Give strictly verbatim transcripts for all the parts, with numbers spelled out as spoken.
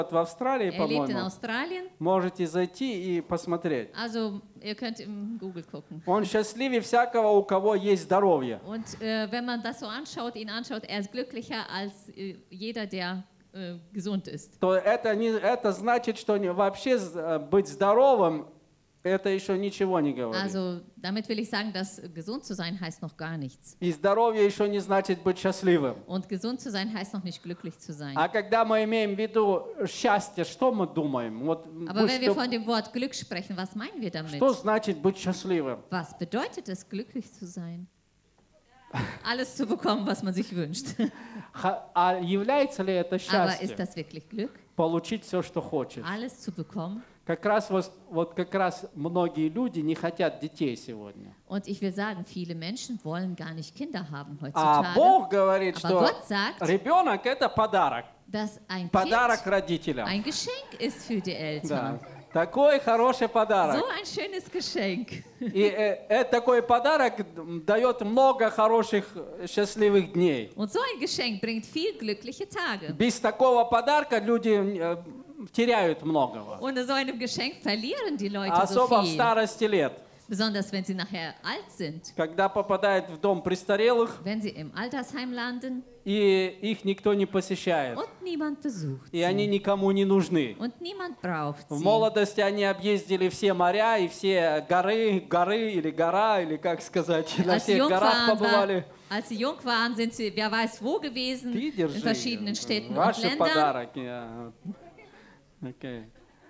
в Австралии, Er lebt in по-моему. Australien. Можете зайти и посмотреть. Also, ihr könnt im Google gucken. Он счастливее всякого, у кого есть здоровье. Und äh, wenn man das so anschaut, ihn anschaut, er ist glücklicher als äh, jeder, der äh, gesund ist. То это, не, это значит, что не, вообще з- быть здоровым, это еще ничего не говорит. Also, damit will ich sagen, dass gesund zu sein heißt noch gar nichts. И здоровье еще не значит быть счастливым. Und gesund zu sein heißt noch nicht glücklich zu sein. А когда мы имеем в виду счастье, что мы думаем? Вот, Aber будь wenn wir что, von dem Wort Glück sprechen, was meinen wir damit? что значит быть счастливым? Was bedeutet es, glücklich zu sein? Alles zu bekommen, was man sich wünscht. Ха- А является ли это Aber ist счастье? das wirklich Glück? Получить все, что хочешь. Alles zu bekommen? Как раз вот, вот как раз многие люди не хотят детей сегодня. Und ich will sagen, viele Menschen wollen gar nicht Kinder haben А heutzutage. Бог говорит, Aber что Gott sagt, ребенок это подарок. dass ein Подарок Kind родителям. ein Geschenk ist für die Да. Eltern. Такой хороший подарок. So ein schönes Geschenk. И э, э, такой подарок дает много хороших, счастливых дней. Und so ein Geschenk bringt viel glückliche Tage. Без такого подарка люди э, теряют многого. Ohne so einem Geschenk verlieren die Leute so Особо в viel. старости лет. Besonders wenn sie nachher alt sind. Когда попадают в дом престарелых, Wenn sie im Altersheim landen и их никто не посещает. und niemand besucht И они sie. никому не нужны. Und niemand braucht В sie. молодости они объездили все моря и все горы, горы или гора, или как сказать, на Als sie, всех jung горах waren, war, побывали. als sie jung waren, sind sie, wer weiß wo gewesen, Ты in держи. verschiedenen Städten und Ваши Ländern. подарки. а. Окей.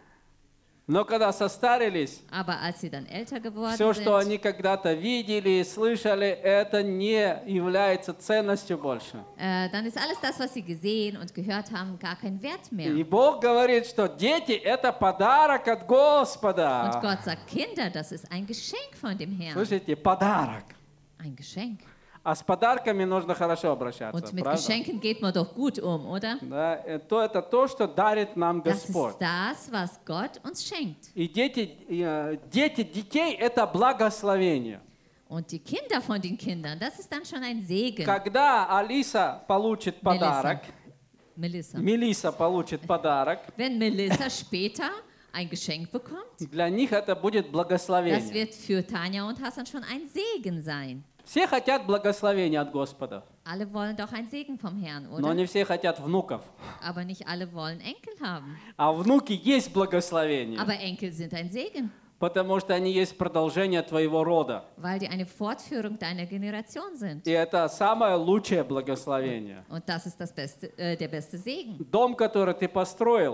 Но когда состарились, Aber als sie dann älter geworden все, что sind, они когда-то видели, слышали, это не является ценностью больше. äh, dann ist alles das, was sie gesehen und gehört haben, gar kein Wert mehr. И Бог говорит, что дети — это подарок от Und Господа. Gott sagt, Kinder, das ist ein Geschenk von dem Herrn. Слышите, подарок. Ein Geschenk. А с подарками нужно хорошо обращаться, Und mit правда? Geschenken geht man doch gut um, oder? Да, э, то это то, что дарит нам Das Господь. ist das, was Gott uns schenkt. И дети, э, дети детей — это благословение. Und die Kinder von den Kindern, das ist dann schon ein Segen. Когда Алиса получит подарок, Melissa. Мелисса получит подарок, Wenn Melissa später ein Geschenk bekommt, для них это будет das благословение. wird für Tanja und Hassan schon ein Segen sein. Все хотят благословения от Господа, Alle wollen doch ein Segen vom Herrn, но oder? не все хотят внуков. Aber nicht alle wollen Enkel haben. А внуки есть благословение, Aber Enkel sind ein Segen, потому что они есть продолжение твоего рода. weil die eine Fortführung deiner Generation sind. И это самое лучшее благословение. Und das ist das beste, äh, der beste Segen. Дом, который ты построил,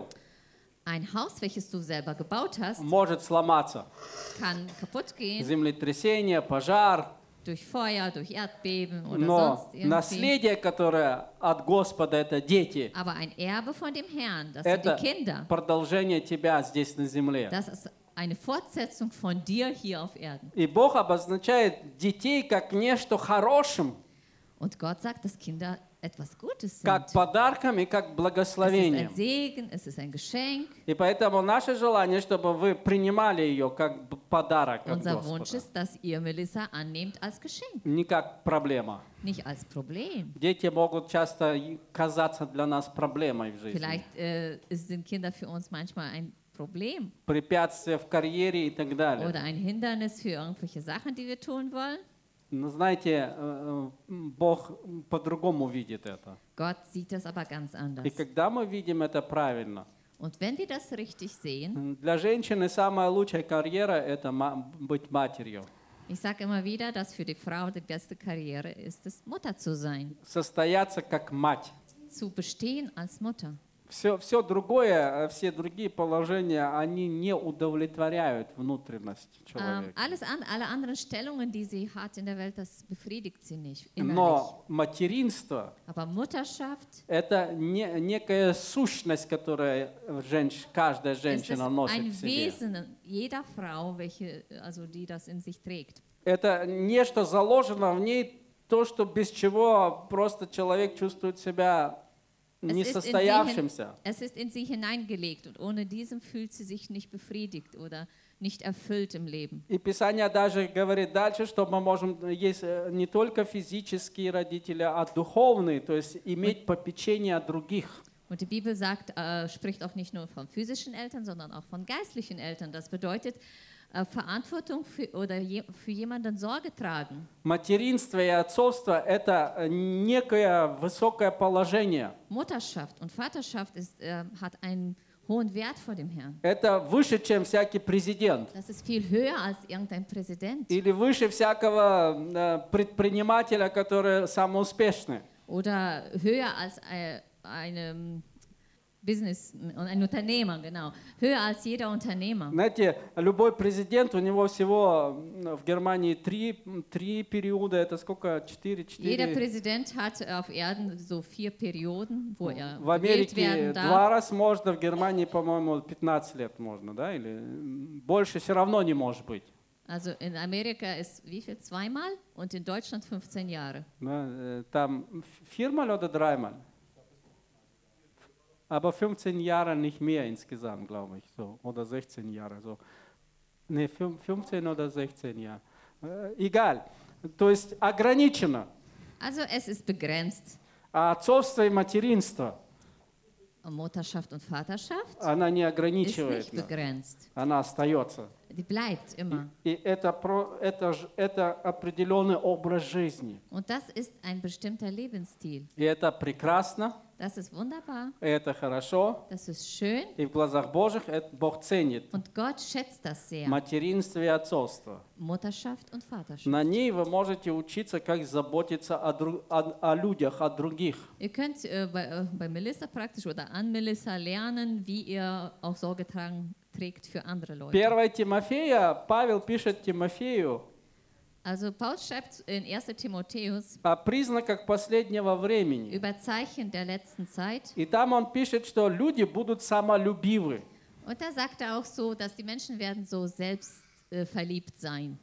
Ein Haus, welches du selber gebaut hast, может сломаться. kann kaputt gehen Землетрясение, пожар. durch Feuer, durch Erdbeben oder Но sonst irgendwie. наследие, которое от Господа, это дети. Aber ein Erbe von dem Herrn, das sind Это die Kinder. продолжение тебя здесь на земле. Das ist eine Fortsetzung von dir hier auf Erden. И Бог обозначает детей как нечто хорошим, Und Gott sagt, dass Kinder etwas Gutes sind. как подарком и как Es ist благословением. ein Segen, es ist ein Geschenk. И поэтому наше желание, чтобы вы принимали ее как б- подарок от Unser Wunsch Господа, ist, dass ihr Melissa annehmt als Geschenk, не как проблема. nicht als Problem. Дети могут часто и казаться для нас проблемой в жизни. Vielleicht äh, sind Kinder für uns manchmal ein Problem Препятствия в карьере и так далее. oder ein Hindernis für irgendwelche Sachen, die wir tun wollen. Но знаете, э, э, Бог по-другому видит это. Gott sieht das aber ganz anders. И когда мы видим это правильно, Und wenn wir das richtig sehen, для женщины самая лучшая карьера — это ма- быть матерью. ich sage immer wieder, dass für die Frau die beste Karriere ist es, Mutter zu sein, Состояться как мать. zu bestehen als Mutter. Все, все другое, все другие положения, они не удовлетворяют внутренность Ähm, человека. alles an, alle anderen Stellungen, die sie hat in der Welt, das befriedigt sie nicht innerlich. Но материнство Aber Mutterschaft — это не, некая сущность, которая женщ, каждая ist es женщина носит ein в себе. Wesen jeder Frau, welche, also die das in sich trägt. Это нечто заложено в ней, то, что без чего просто человек чувствует себя Es ist, in sie hin, несостоявшимся. es ist in sie hineingelegt und ohne diesem fühlt sie sich nicht befriedigt oder nicht erfüllt im Leben. И Писание даже говорит дальше, что мы можем, есть э, не только физические родители, а духовные, то есть иметь попечение о других. Und die Bibel sagt, äh, spricht auch nicht nur von physischen Eltern, sondern auch von geistlichen Eltern. Das bedeutet äh, Verantwortung für, oder je, für jemanden Sorge tragen. Материнство и отцовство – это э, некое высокое положение. Mutterschaft und Vaterschaft ist, äh, hat einen hohen Wert vor dem Herrn. Это выше, чем всякий президент. Das ist viel höher als irgendein Präsident Или выше всякого э, предпринимателя, который самый успешный. oder höher als äh, eine Business, ein Unternehmer, genau. Höher als jeder Unternehmer. Знаете, любой президент, у него всего в Германии три, три периода, это сколько? Четыре, Jeder четыре. Präsident hat auf Erden so vier Perioden, wo er В gewählt Америке werden два darf. раза можно, в Германии, по-моему, пятнадцать лет можно, да? Или больше все равно не может быть. Also in Amerika ist wie viel? Zweimal und in Deutschland fünfzehn Jahre. Да, э, Там viermal oder dreimal? Aber fünfzehn Jahre nicht mehr insgesamt, glaube ich, so. Oder sechzehn Jahre, so. Ne, fünfzehn oder sechzehn Jahre. Э, Egal. То есть ограничено. Also es ist begrenzt. А отцовство и материнство, Mutterschaft und Vaterschaft она не ist ограничивает nicht нас. begrenzt. Она остается. Die bleibt immer. И это, про, это, ж- это определенный образ жизни. Und das ist ein bestimmter Lebensstil. И это прекрасно, Das ist wunderbar, и это хорошо. das ist schön И в глазах Божьих это Бог ценит. und Gott schätzt das sehr. Материнство и отцовство. Mutterschaft und Vaterschaft. На ней вы можете учиться, как заботиться о, дру- о- о людях, о других. Ihr könnt äh, bei, äh, bei Melissa praktisch oder an Melissa lernen, wie ihr auch Sorge tragen, trägt für andere Leute. первое Тимофея, Павел пишет Тимофею Also Paul schreibt in erster Timotheus о признаках последнего времени. über Zeichen der letzten Zeit. И там он пишет, что люди будут самолюбивы. Und da sagt er auch so, dass die Menschen werden so selbst äh, verliebt sein.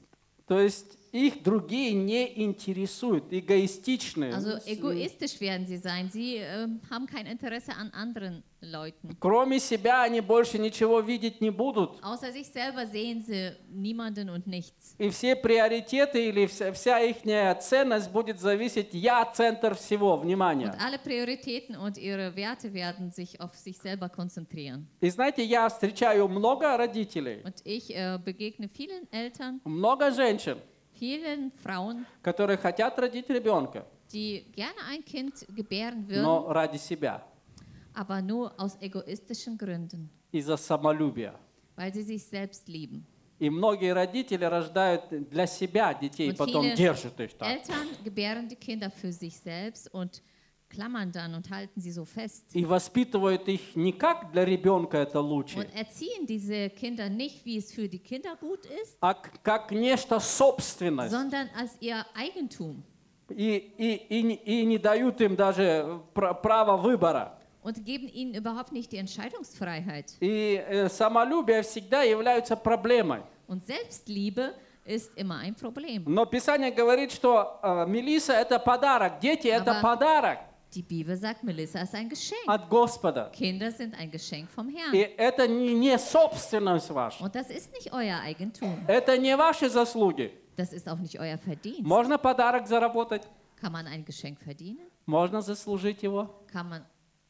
То есть их другие не интересуют, эгоистичные. Also egoistisch werden sie sein. Sie äh, haben kein Interesse an anderen Leuten. Кроме себя они больше ничего видеть не будут. Außer sich selber sehen sie niemanden und nichts. И все приоритеты или вся, вся их ценность будет зависеть, я центр всего, внимания. Und alle Prioritäten und ihre Werte werden sich auf sich selber konzentrieren. И знаете, я встречаю много родителей, Und ich äh, begegne vielen Eltern, много женщин, vielen Frauen, которые хотят родить ребенка, die gerne ein Kind gebären würden, но ради себя, aber nur aus egoistischen Gründen, из-за самолюбия. weil sie sich selbst lieben. И многие родители рождают для себя детей, Und потом viele держат их так. Eltern gebären die Kinder für sich selbst und klammern dann und halten sie so fest. И воспитывают их не как для ребенка это лучше, Und erziehen diese Kinder nicht, wie es für die Kinder gut ist, а к- как нечто собственность. sondern als ihr Eigentum. И, и, и, не- и не дают им даже пр- права выбора. Und geben ihnen überhaupt nicht die Entscheidungsfreiheit. И э, самолюбие всегда является проблемой. Und Selbstliebe ist immer ein Problem. Но Писание говорит, что э, Мелисса – это подарок, дети – это Aber- подарок Die Bibel sagt, Melissa ist ein Geschenk. от Господа. Kinder sind ein Geschenk vom И Herrn. это не, не собственность ваша. Und das ist nicht euer Eigentum. Это не ваши заслуги. Das ist auch nicht euer Verdienst. Можно подарок заработать, Kann man ein Geschenk verdienen? можно заслужить его. Kann man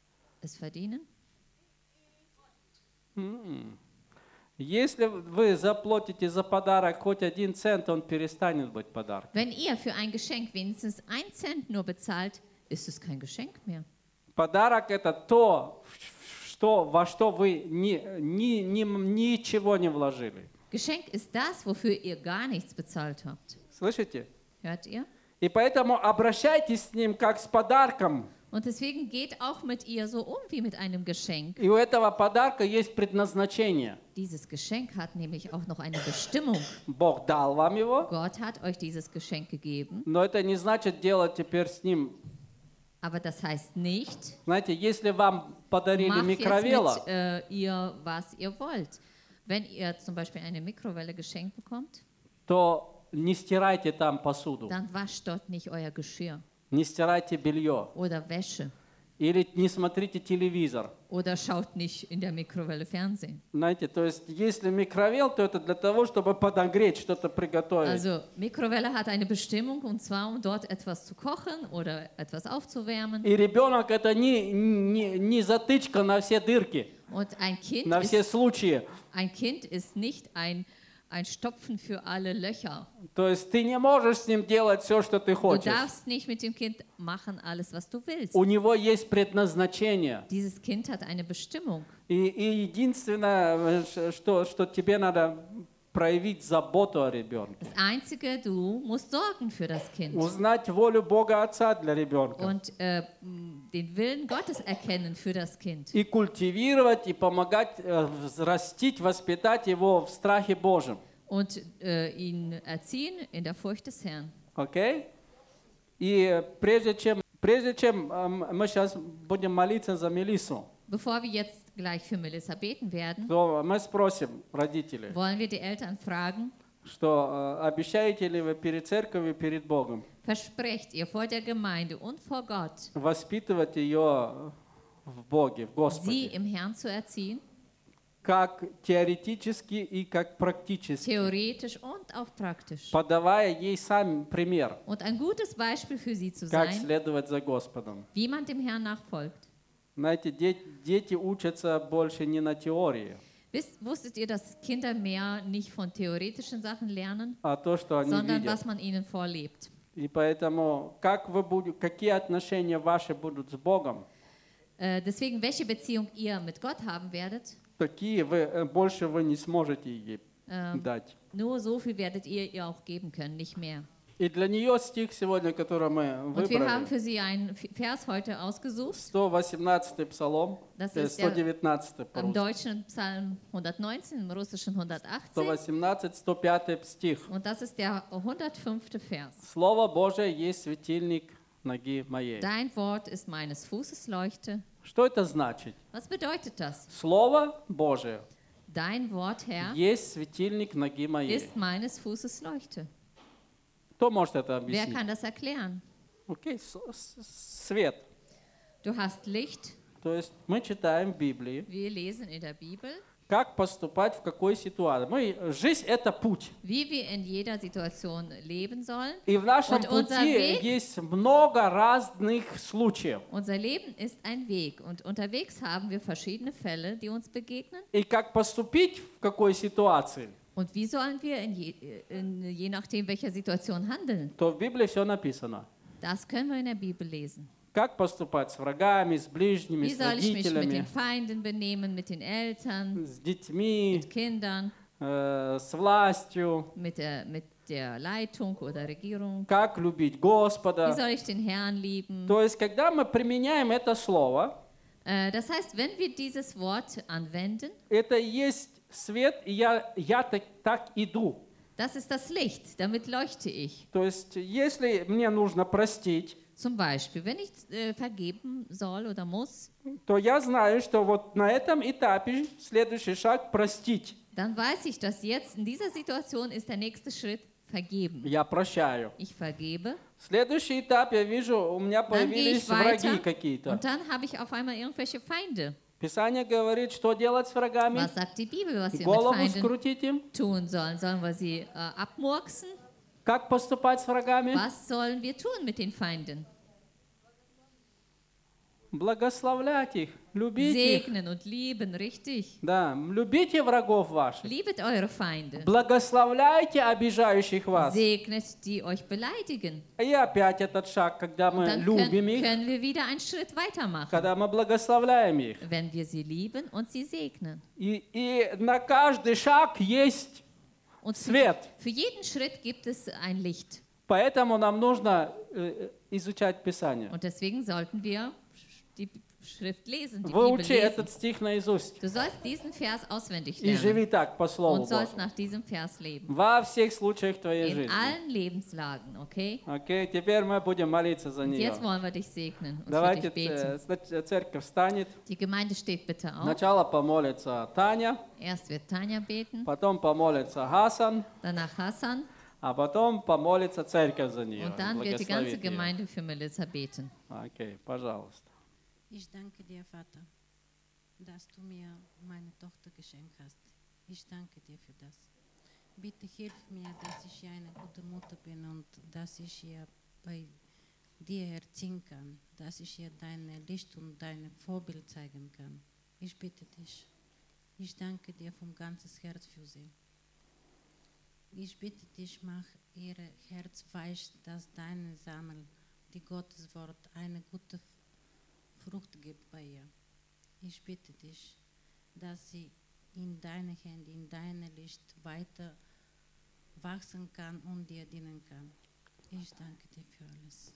es verdienen? Если вы заплатите за подарок хоть один цент, он перестанет быть подарком. Wenn ihr für ein Geschenk wenigstens ein Cent nur bezahlt, ist es kein Geschenk mehr. Подарок – это то, что, во что вы ни, ни, ни, ничего не вложили. Geschenk ist das, wofür ihr gar nichts bezahlt habt. Слышите? Hört ihr? И поэтому обращайтесь с ним как с подарком. Und deswegen geht auch mit ihr so um wie mit einem Geschenk. И у этого подарка есть предназначение. Dieses Geschenk hat nämlich auch noch eine Bestimmung. Бог дал вам его, Gott hat euch dieses Geschenk gegeben, но это не значит делать теперь с ним. aber das heißt nicht, Знаете, если вам подарили macht jetzt микровелла, mit äh, ihr, was ihr wollt. Wenn ihr zum Beispiel eine Mikrowelle geschenkt bekommt, то не стирайте там посуду, dann wascht dort nicht euer Geschirr не стирайте белье. oder Wäsche. Или не смотрите телевизор. oder schaut nicht in der Mikrowelle Fernsehen. Знаете, то есть если микровелл, то это для того, чтобы подогреть, что-то приготовить. Also Mikrowelle hat eine Bestimmung und zwar, um dort etwas zu kochen oder etwas aufzuwärmen. И ребенок это не, не, не затычка на все дырки, Und ein Kind, на все ist, случаи. ein kind ist nicht ein, ein Stopfen für alle Löcher. То есть ты не можешь с ним делать все, что ты Du хочешь. darfst nicht mit dem Kind machen alles, was du willst. У него есть предназначение. Dieses Kind hat eine Bestimmung. И, и единственное, ш- что, что тебе надо проявить заботу о ребенке. Das Einzige, du musst sorgen für das Kind. Узнать волю Бога Отца для ребенка. Und äh, m, den Willen Gottes erkennen für das Kind. И культивировать, и помогать э, взрастить, воспитать его в страхе Божьем. Und äh, ihn erziehen in der Furcht des Herrn. Окей? И прежде чем, прежде чем э, мы сейчас будем молиться за Мелиссу, Bevor wir jetzt gleich für Melissa beten werden, то мы спросим родителей, wollen wir die Eltern fragen, что э, обещаете ли вы перед церковью, перед Богом versprecht ihr vor der Gemeinde und vor Gott, воспитывать ее в Боге, в sie Господе, im Herrn zu erziehen, как теоретически и как практически, theoretisch und auch praktisch. подавая ей сам пример, Und ein gutes Beispiel für sie zu как sein, следовать за Господом. wie man dem Herrn nachfolgt. Знаете, де- дети учатся больше не на теории, Wisst, wusstet ihr, dass Kinder mehr nicht von theoretischen Sachen lernen, а то, что они sondern видят. was man ihnen vorlebt? И поэтому, как вы будете, какие отношения ваши будут с Богом, Äh, deswegen, welche Beziehung ihr mit Gott haben werdet, такие вы, э, больше вы не сможете ей ähm, дать. nur so viel werdet ihr ihr auch geben können, nicht mehr. И для нее стих сегодня, который мы Und wir haben выбрали, für sie einen Vers heute ausgesucht. сто восемнадцатый Псалом, Das э, ist der- сто девятнадцатый Im по-русски. Deutschen Psalm hundertneunzehn, im Russischen сто hundertachtzehn. восемнадцать, сто пятый стих. Und das ist der hundertfünfte Vers. Слово Божие есть светильник ноги моей. Dein Wort ist meines Fußes Leuchte. Что это значит? Was bedeutet das? Слово Божие Dein Wort, Herr, есть светильник ноги моей. ist meines Fußes Leuchte. Кто может это Wer объяснить? kann das erklären? Окей, с- с- свет. Du hast Licht. То есть мы читаем в Библии, Wir lesen in der Bibel, как поступать в какой ситуации. Мы, жизнь – это путь. wie wir in jeder Situation leben sollen. И в нашем Und unser пути Weg- есть много разных случаев. Unser Leben ist ein Weg und unterwegs haben wir verschiedene Fälle, die uns begegnen. И как поступить в какой ситуации, Und wie sollen wir in je, in, je nachdem, welcher Situation handeln? то в Библии все написано. Das können wir in der Bibel lesen. Как поступать с врагами, с ближними, Wie с soll ich mich mit den родителями, Feinden benehmen, mit den Eltern, с детьми, mit Kindern, э, с властью. mit der, mit der Leitung oder Regierung? Как любить Wie Господа. soll ich den Herrn lieben? То есть, когда мы применяем это слово, Äh, das heißt, wenn wir dieses Wort anwenden, это и есть свет, и я, я так, так иду. das ist das Licht, damit leuchte ich. То есть, если мне нужно простить, Zum Beispiel, wenn ich äh, vergeben soll oder muss, то я знаю, что вот на этом этапе следующий шаг – простить. dann weiß ich, dass jetzt in dieser Situation ist der nächste Schritt vergeben. Я прощаю. Ich vergebe, Следующий этап, я вижу, у меня dann gehe появились ich враги weiter какие-то. und dann habe ich auf einmal irgendwelche Feinde. Писание говорит, что делать с врагами? Was sagt die Bibel, was wir mit Голову Feinden скрутить им. tun sollen? Sollen wir sie äh, abmurksen? Как поступать с врагами? Was sollen wir tun mit den Feinden? Благословлять их, любить их. Segnen und lieben, richtig. Да, любите врагов ваших. Liebet eure Feinde. Благословляйте обижающих вас. Segnet, die euch beleidigen. И опять этот шаг, когда мы Dann любим können, их, können wir wieder einen Schritt weitermachen, когда мы благословляем их. wenn wir sie lieben und sie segnen. И, и на каждый шаг есть Und für, свет. für jeden Schritt gibt es ein Licht. Поэтому нам нужно э, изучать Писание. Und deswegen sollten wir die Schrift lesen, die Bibel Выучи lesen. этот стих наизусть. Du sollst diesen Vers auswendig И живи lernen так по Слову und sollst Божьему. nach diesem Vers leben. Во всех случаях твоей In жизни. allen Lebenslagen, okay? Окей, теперь мы будем молиться за Und нее. jetzt wollen wir dich segnen und für Давайте dich beten. э, снач- церковь встанет. Die Gemeinde steht bitte auf. Сначала помолится Таня, Erst wird Tanja beten, потом помолится Хасан, danach Hassan а потом помолится церковь за нее. und dann wird die ganze благословит её. Gemeinde für Melissa beten. Окей, пожалуйста. Ich danke dir, Vater, dass du mir meine Tochter geschenkt hast. Ich danke dir für das. Bitte hilf mir, dass ich eine gute Mutter bin und dass ich ihr bei dir erziehen kann, dass ich ihr dein Licht und dein Vorbild zeigen kann. Ich bitte dich. Ich danke dir vom ganzem Herz für sie. Ich bitte dich, mach ihr Herz weich, dass dein Samen, die Gottes Wort, eine gute Frucht gibt bei ihr. Ich bitte dich, dass sie in deine Hände, in dein Licht weiter wachsen kann und dir dienen kann. Ich danke dir für alles.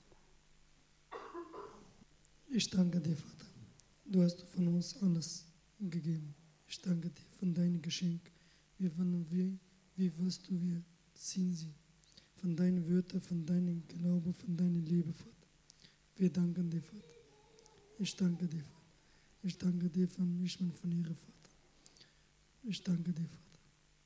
Ich danke dir, Vater. Du hast von uns alles gegeben. Ich danke dir von deinem Geschenk. Wir wollen, wie, wie wirst du wir ziehen sie? Von deinen Wörtern, von deinem Glauben, von deiner Liebe, Vater. Wir danken dir, Vater. Ich danke dir, Vater. Ich danke dir von mich und von ihrem Vater. Ich danke dir, Vater.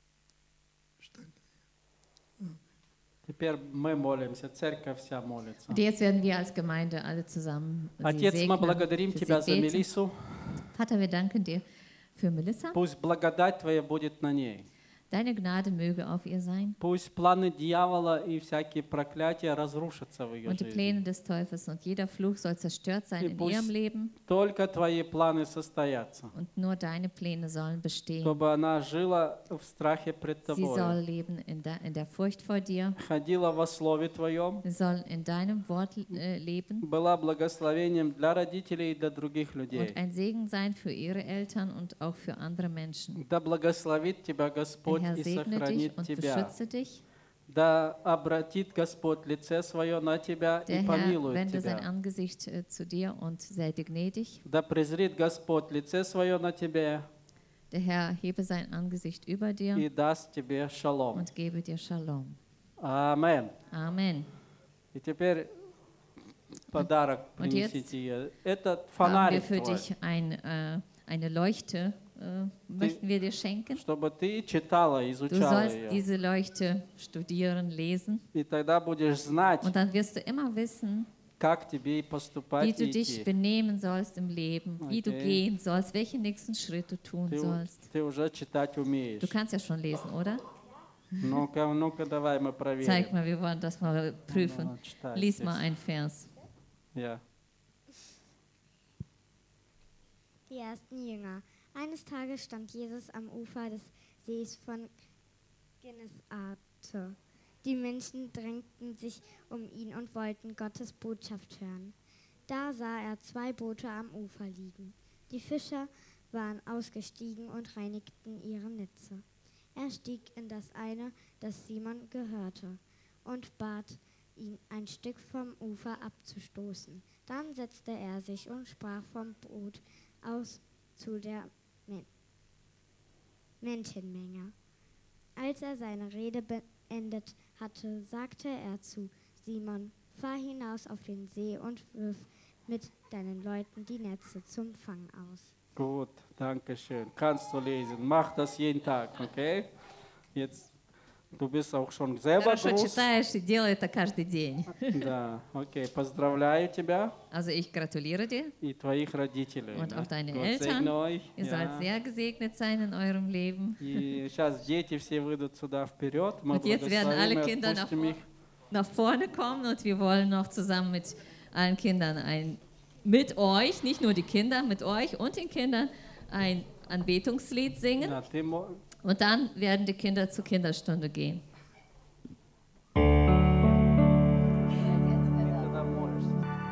Ich danke dir. Amen. Теперь мы молимся, церковь вся молится. Und jetzt werden wir als Gemeinde alle zusammen sie Отец, мы segnen, благодарим für Тебя sie за beten. Мелиссу. Vater, wir danken dir für Melissa. Пусть благодать Твоя будет на ней. Deine Gnade möge auf ihr sein Пусть планы дьявола и всякие проклятия разрушатся в ее und die жизни. Pläne des Teufels und jeder Fluch soll zerstört sein И in пусть ihrem Leben только Твои планы состоятся, und nur deine Pläne sollen bestehen. чтобы она жила в страхе пред Sie soll Тобой, leben in der, in der Furcht vor dir, ходила во Слове Твоем, sie soll in deinem Wort äh, leben была благословением для родителей и для других людей. und ein Segen sein für ihre Eltern und auch für andere Menschen. Да благословит Тебя Der Господь Herr и segne dich сохранит und Тебя. beschütze dich. Да обратит Господь лице Свое на Тебя и Der Herr помилует wende sein Тебя. Angesicht äh, zu dir und sei dir gnädig. Да презрит Господь лице Свое на Тебя Der Herr hebe sein Angesicht über dir и даст Тебе шалом. und gebe dir Shalom. Амен. Amen. И теперь подарок Und jetzt принесите ей. Это Haben wir фонарик für твой, dich ein, äh, eine Leuchte, äh, möchten wir dir schenken. чтобы ты читала, Du изучала sollst ее. diese Leuchte studieren, lesen И тогда будешь знать, und dann wirst du immer wissen, как тебе wie поступать du и dich идти. benehmen sollst im Leben, wie du Okay. gehen sollst, welche nächsten Schritte tun Ты, у- sollst. ты уже читать умеешь. Du kannst ja schon lesen, oder? Ну-ка, ну-ка, давай мы проверим. Zeig mal, wir wollen das mal prüfen. Ну, читай Lies здесь. mal einen Vers. Ja. Die ersten Jünger. Eines Tages stand Jesus am Ufer des Sees von Genezareth. Die Menschen drängten sich um ihn und wollten Gottes Botschaft hören. Da sah er zwei Boote am Ufer liegen. Die Fischer waren ausgestiegen und reinigten ihre Netze. Er stieg in das eine, das Simon gehörte, und bat ihn, ein Stück vom Ufer abzustoßen. Dann setzte er sich und sprach vom Boot aus zu der Men- Menschenmenge. Als er seine Rede beendet hatte, sagte er zu Simon: Fahr hinaus auf den See und wirf mit deinen Leuten die Netze zum Fang aus. Gut, danke schön. Kannst du lesen. Mach das jeden Tag, okay? Jetzt, du bist auch schon selber Хорошо groß. читаешь и делай это каждый день. Да, окей. Поздравляю тебя Also ich gratuliere dir и твоих родителей. und да. auch deine Gott Eltern. segne euch. Ihr Ja. sollt sehr gesegnet sein in eurem Leben. И сейчас дети все выйдут сюда вперед. Мы Und jetzt werden alle благословим и Kinder nach, отпустим их. nach vorne kommen und wir wollen noch zusammen mit allen Kindern ein, mit euch, nicht nur die Kinder, mit euch und den Kindern ein Anbetungslied singen. Да, ты мо- Und dann werden die Kinder zur Kinderstunde gehen. ты тогда молишься.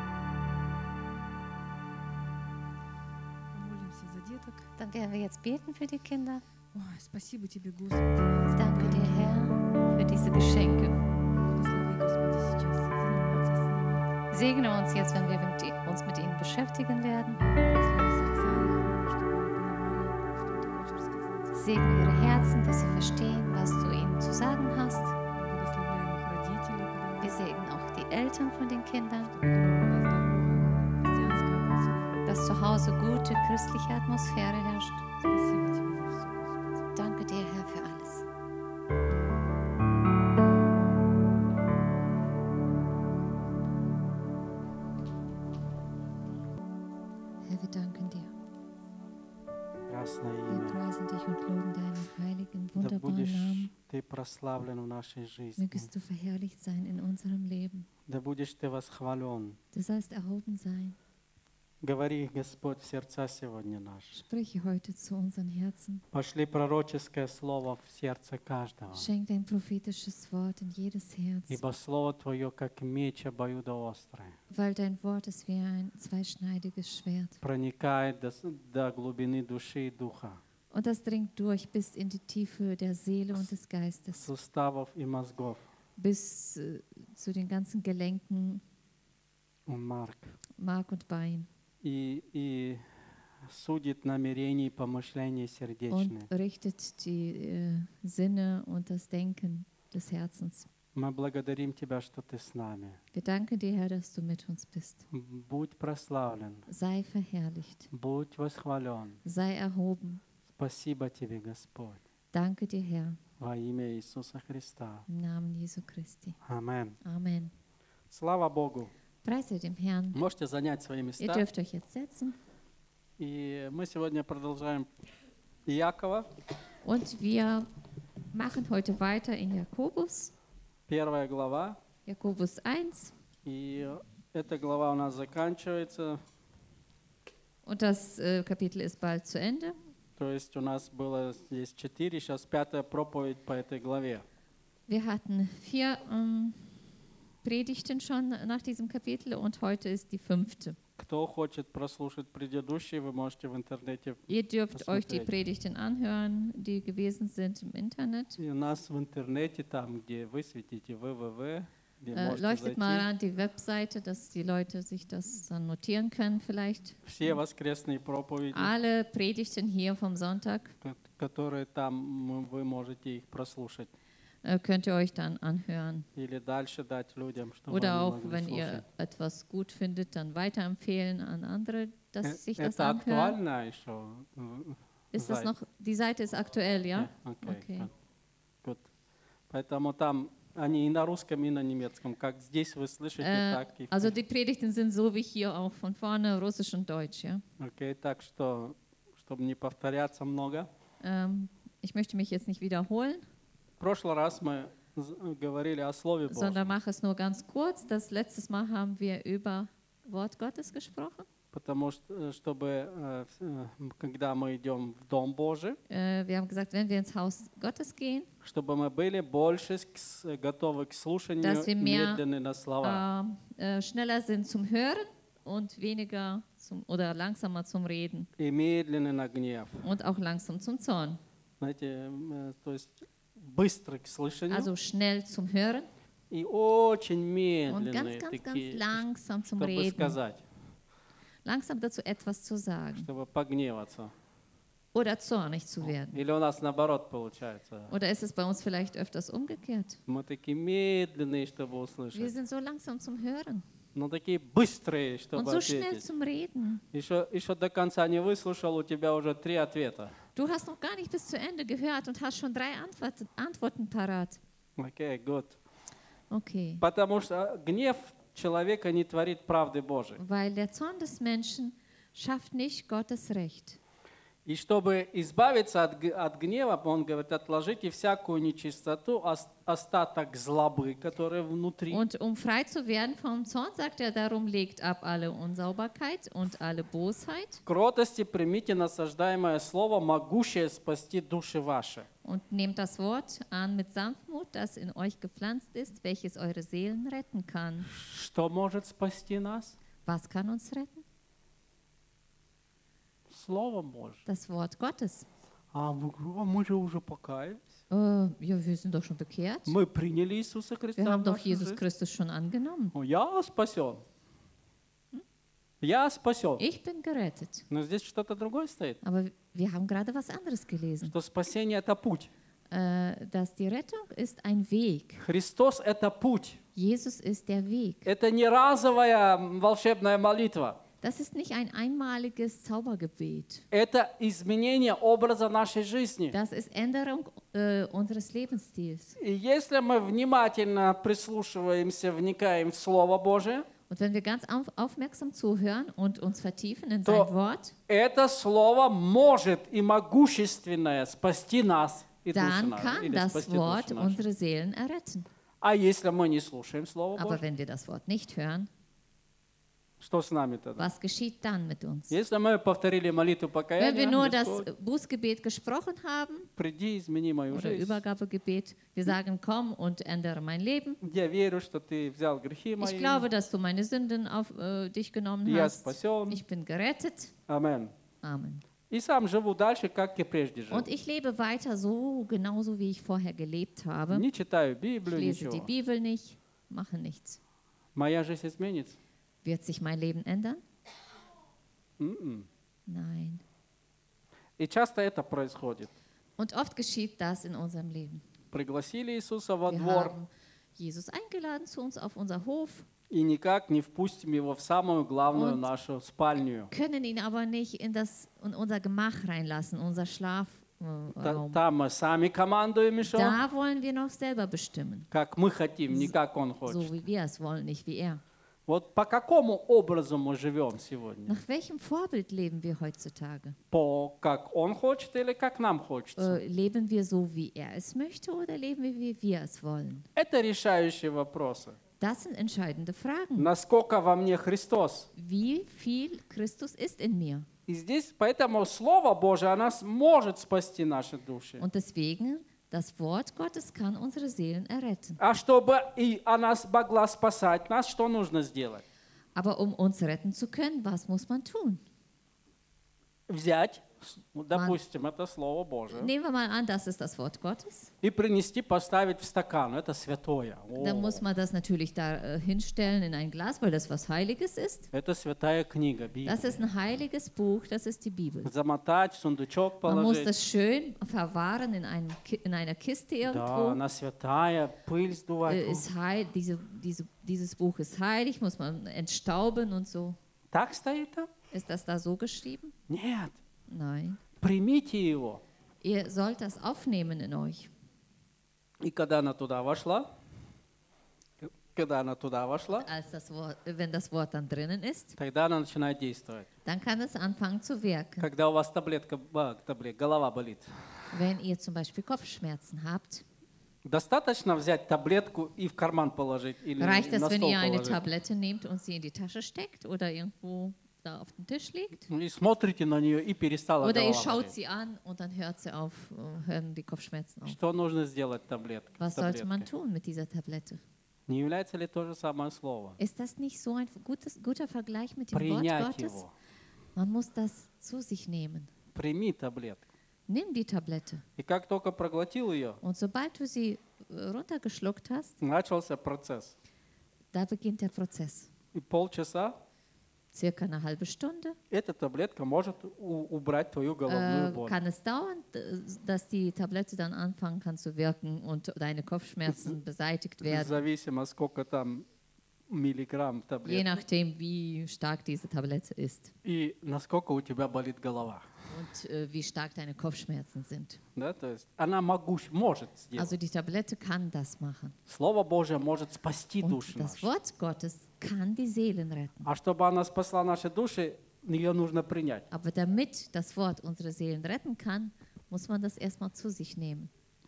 Молимся за деток. Dann werden wir jetzt beten für die Kinder. Ой, спасибо тебе, Господи. Danke dir, Herr, für diese Geschenke. Благослови, Господи, сейчас заниматься с ними. Segne uns jetzt, wenn wir mit i- uns mit ihnen beschäftigen werden. Благослови сердца, чтобы они понимали, что ты хочешь сказать. Segne ihre Herzen, dass sie verstehen, was du ihnen zu sagen hast. Благословляем их родителей, когда Wir segnen auch die Eltern von den Kindern, чтобы дома была здоровая христианская атмосфера. dass zu Hause gute christliche Atmosphäre herrscht. Спасибо тебе за все, Господи. Danke dir, Herr, für alles. Herr, wir preisen dich und loben deinen heiligen, Да wunderbaren будешь Namen. Ты прославлен в нашей жизни. Mögest du verherrlicht sein in unserem Leben. Да будешь Ты восхвален. Du sollst erhoben sein. Говори, Господь, в сердца сегодня наши. Spreche heute zu unseren Herzen. Пошли пророческое слово в сердце каждого. Schenk dein prophetisches Wort in jedes Herz. Ибо Слово Твое, как меч обоюдоострый, Weil dein Wort ist wie ein zweischneidiges Schwert. проникает до, с- до глубины души и духа, Und das dringt durch bis in die Tiefe der Seele und des Geistes. суставов и мозгов. Bis äh, zu den ganzen Gelenken, Марк. Mark und Bein. И, и судит намерения и помышления Und сердечные. richtet die äh, Sinne und das Denken des Herzens. Мы благодарим Тебя, что Ты с нами. Wir danken dir, Herr, dass du mit uns bist. Будь прославлен, Sei verherrlicht. будь восхвален. Sei erhoben. Спасибо Тебе, Господь, Danke dir, Herr, во имя Иисуса Христа. im Namen Jesu Christi. Аминь. Amen. Слава Богу. Preise dem Herrn. Можете занять свои Ihr места. dürft euch jetzt setzen. И мы сегодня продолжаем Иакова, Und wir machen heute weiter in Jakobus. первая глава. Jakobus eins. И эта глава у нас заканчивается. Und das äh, Kapitel ist bald zu Ende. То есть у нас было здесь четыре, сейчас пятая проповедь по этой главе. Wir hatten vier ähm, Predigten schon nach diesem Kapitel und heute ist die fünfte. Кто хочет прослушать предыдущие, вы можете в интернете. Ihr dürft euch die Посмотреть. Predigten anhören, die gewesen sind im Internet. И у нас в интернете, там, где высветите вэ вэ вэ, где Äh, можете leuchtet mal зайти, an die Webseite, dass die Leute sich das dann notieren können vielleicht. все воскресные проповеди, Alle Predigten hier vom Sonntag ко- которые там, м, вы можете их прослушать. äh, könnt ihr euch dann anhören. Или дальше дать людям, чтобы Oder они auch, могли wenn слушать. ihr etwas gut findet, dann weiterempfehlen an andere, dass Э, sich das Это anhören. актуально еще? М, Ist das Seite? noch, die Seite ist aktuell, ja? Окей, Окей. good. Good. Поэтому там они и на русском, и на немецком. Как здесь вы слышите, Äh, так и... also die Predigten sind so wie hier auch von vorne, Russisch und Deutsch, ja? Окей, так что, чтобы не повторяться много. Ähm, ich möchte mich jetzt nicht wiederholen, В прошлый раз мы з- говорили о Слове sondern Божьем, mache es nur ganz kurz. Das letztes Mal haben wir über Wort Gottes gesprochen. потому что, э, чтобы, э, в- э, когда мы идем в Дом Божий, Äh, wir haben gesagt, wenn wir ins Haus Gottes gehen, чтобы мы были больше к с- готовы к слушанию, Dass wir mehr, медленны на слова. äh, äh, schneller sind zum Hören und weniger zum, oder langsamer zum Reden И медленны на гнев. und auch langsam zum Zorn. Знаете, э, то есть быстро к слышанию Also schnell zum Hören и очень und медленные ganz, ganz, ganz такие, langsam zum чтобы Reden. сказать, Langsam dazu etwas zu sagen чтобы погневаться. oder zornig zu werden. Или у нас наоборот получается. Oder ist es bei uns vielleicht öfters umgekehrt? Мы такие медленные, чтобы Wir услышать, sind so langsam zum Hören но такие быстрые, und чтобы so schnell ответить. zum Reden. Еще, еще до конца не выслушал, у тебя уже три ответа. Du hast noch gar nicht bis zu Ende gehört und hast schon drei Antworten, Antworten parat. Окей, good. Okay. Потому что гнев человека не творит правды Божией. Weil der Zorn des Menschen schafft nicht Gottes Recht. И чтобы избавиться от, г- от гнева, он говорит, отложите всякую нечистоту, ос- остаток злобы, которая внутри. Und um frei zu werden vom Zorn, sagt er, darum legt ab alle Unsauberkeit und alle Bosheit В кротости примите насаждаемое слово, могущее спасти души ваши. und nehmt das Wort an mit Sanftmut, das in euch gepflanzt ist, welches eure Seelen retten kann. Что может спасти нас? Was kann uns retten? Слово Божье. Das Wort Gottes. А мы, а мы же уже покаялись. Äh, ja, wir sind doch schon bekehrt. Мы приняли Иисуса Wir Христа haben в doch нашу Jesus жизнь. Christus schon angenommen. О, Я спасен. Я спасен. Ich bin gerettet. Но здесь что-то другое стоит. Aber wir haben gerade was anderes gelesen. Что спасение – это путь. Äh, dass die Rettung ist ein Weg. Христос – это путь. Jesus ist der Weg. Это не разовая волшебная молитва. Das ist nicht ein einmaliges Zaubergebet. Это изменение образа нашей жизни. Das ist Änderung äh, unseres Lebensstils. И если мы внимательно прислушиваемся, вникаем в Слово Божие, Und wenn wir ganz auf, aufmerksam zuhören und uns vertiefen in То sein Wort, это слово может и могущественное спасти нас и души dann наши, kann или das спасти Wort души наши. unsere Seelen erretten. А если мы не слушаем Слово Aber Божье, wenn wir das Wort nicht hören, что с нами тогда? was geschieht dann mit uns? Если мы повторили молитву Wenn wir покаяния, nur das Господь, Bußgebet gesprochen haben приди, измени мою oder жизнь. Übergabegebet, wir sagen, komm und ändere mein Leben. Я верю, что Ты взял грехи Ich мои. glaube, dass du meine Sünden auf äh, dich genommen Я hast. спасен. Ich bin gerettet. Амен. Amen. И сам живу дальше, как и прежде жил. Und ich lebe weiter so, genauso wie ich vorher gelebt habe. Не читаю Ich Библию, lese die ничего. Bibel nicht, mache nichts. Моя жизнь изменится? Wird sich mein Leben ändern? М-м. Nein. И часто это происходит. Und oft geschieht das in unserem Leben. Пригласили Иисуса во Wir двор haben Jesus eingeladen zu uns auf unser Hof, и никак не впустим его в самую главную Und- нашу спальню. können ihn aber nicht in, das, in unser Gemach reinlassen, unser Та- Schlafraum. Там мы сами командуем еще, Da wollen wir noch selber bestimmen, как мы хотим, не как Он so хочет. wie wir es wollen, nicht wie er. Вот по какому образу мы живем сегодня? Nach welchem Vorbild leben wir heutzutage? По как Он хочет или как нам хочется? Äh, leben wir so, wie er es möchte, oder leben wir, wie wir es wollen? Это решающие вопросы. Das sind entscheidende Fragen. Насколько во мне Христос? Wie viel Christus ist in mir? И здесь поэтому Слово Божие, оно может спасти наши души. Und deswegen, das Wort Gottes kann unsere Seelen erretten. А чтобы и она могла спасать нас, что нужно сделать? Aber um uns retten zu können, was muss man tun? Взять, ну, допустим, это Слово Божие, Nehmen wir mal an, das ist das Wort Gottes. и принести, поставить в стакан. Это святое. Dann О, muss man das natürlich da äh, hinstellen in ein Glas, weil das was Heiliges ist. это святая книга, Библия. Das ist ein heiliges Buch, das ist die Bibel. Замотать, в сундучок Man muss положить. das schön verwahren in, einem, Ki- in einer Kiste Да, irgendwo. она святая, пыль сдувать. Äh, ist heil, diese, diese, dieses Buch ist heilig, muss man entstauben und so. Так стоит там? Ist das da so geschrieben? Нет. Nein. Примите его. Ihr sollt das aufnehmen in euch. И когда она туда вошла, когда она туда вошла, Als das Wort, wenn das Wort dann drinnen ist, тогда она начинает действовать. dann kann es anfangen zu wirken. Когда у вас таблетка, а, таблет, голова болит, Wenn ihr zum Beispiel Kopfschmerzen habt, достаточно взять таблетку и в карман положить или reicht на es, wenn стол ihr eine положить. Tablette nehmt und sie in die Tasche steckt oder irgendwo da auf den Tisch legt? И смотрите на нее и перестала Oder ihr голова schaut болеть. sie an und dann hört sie auf, äh, hören die Kopfschmerzen auf. Что нужно сделать таблеткой? Was sollte man tun mit dieser Tablette? Не является ли то же самое слово? Ist das nicht so ein gutes, guter Vergleich mit dem Wort Принять Gottes? его. Man muss das zu sich nehmen. Прими таблетку. Nimm die Tablette. И как только проглотил ее, Und sobald du sie äh, runtergeschluckt hast, начался процесс. da beginnt der Prozess. И полчаса Circa eine halbe Stunde эта таблетка может у- убрать твою головную äh, боль. kann es dauern, d- dass die Tablette dann anfangen kann zu wirken und deine Kopfschmerzen beseitigt werden, Зависимо, сколько там миллиграмм je таблетки nachdem, wie stark diese Tablette ist и насколько у тебя болит голова. und äh, wie stark deine Kopfschmerzen sind. Да, то есть она могущ, может сделать. Also die Tablette kann das machen. Слово Божье может спасти Und души das наши. Wort Gottes kann die Seelen retten. А чтобы она спасла наши души, ее нужно принять. Aber damit das Wort unsere Seelen retten kann, muss man das erstmal zu sich nehmen.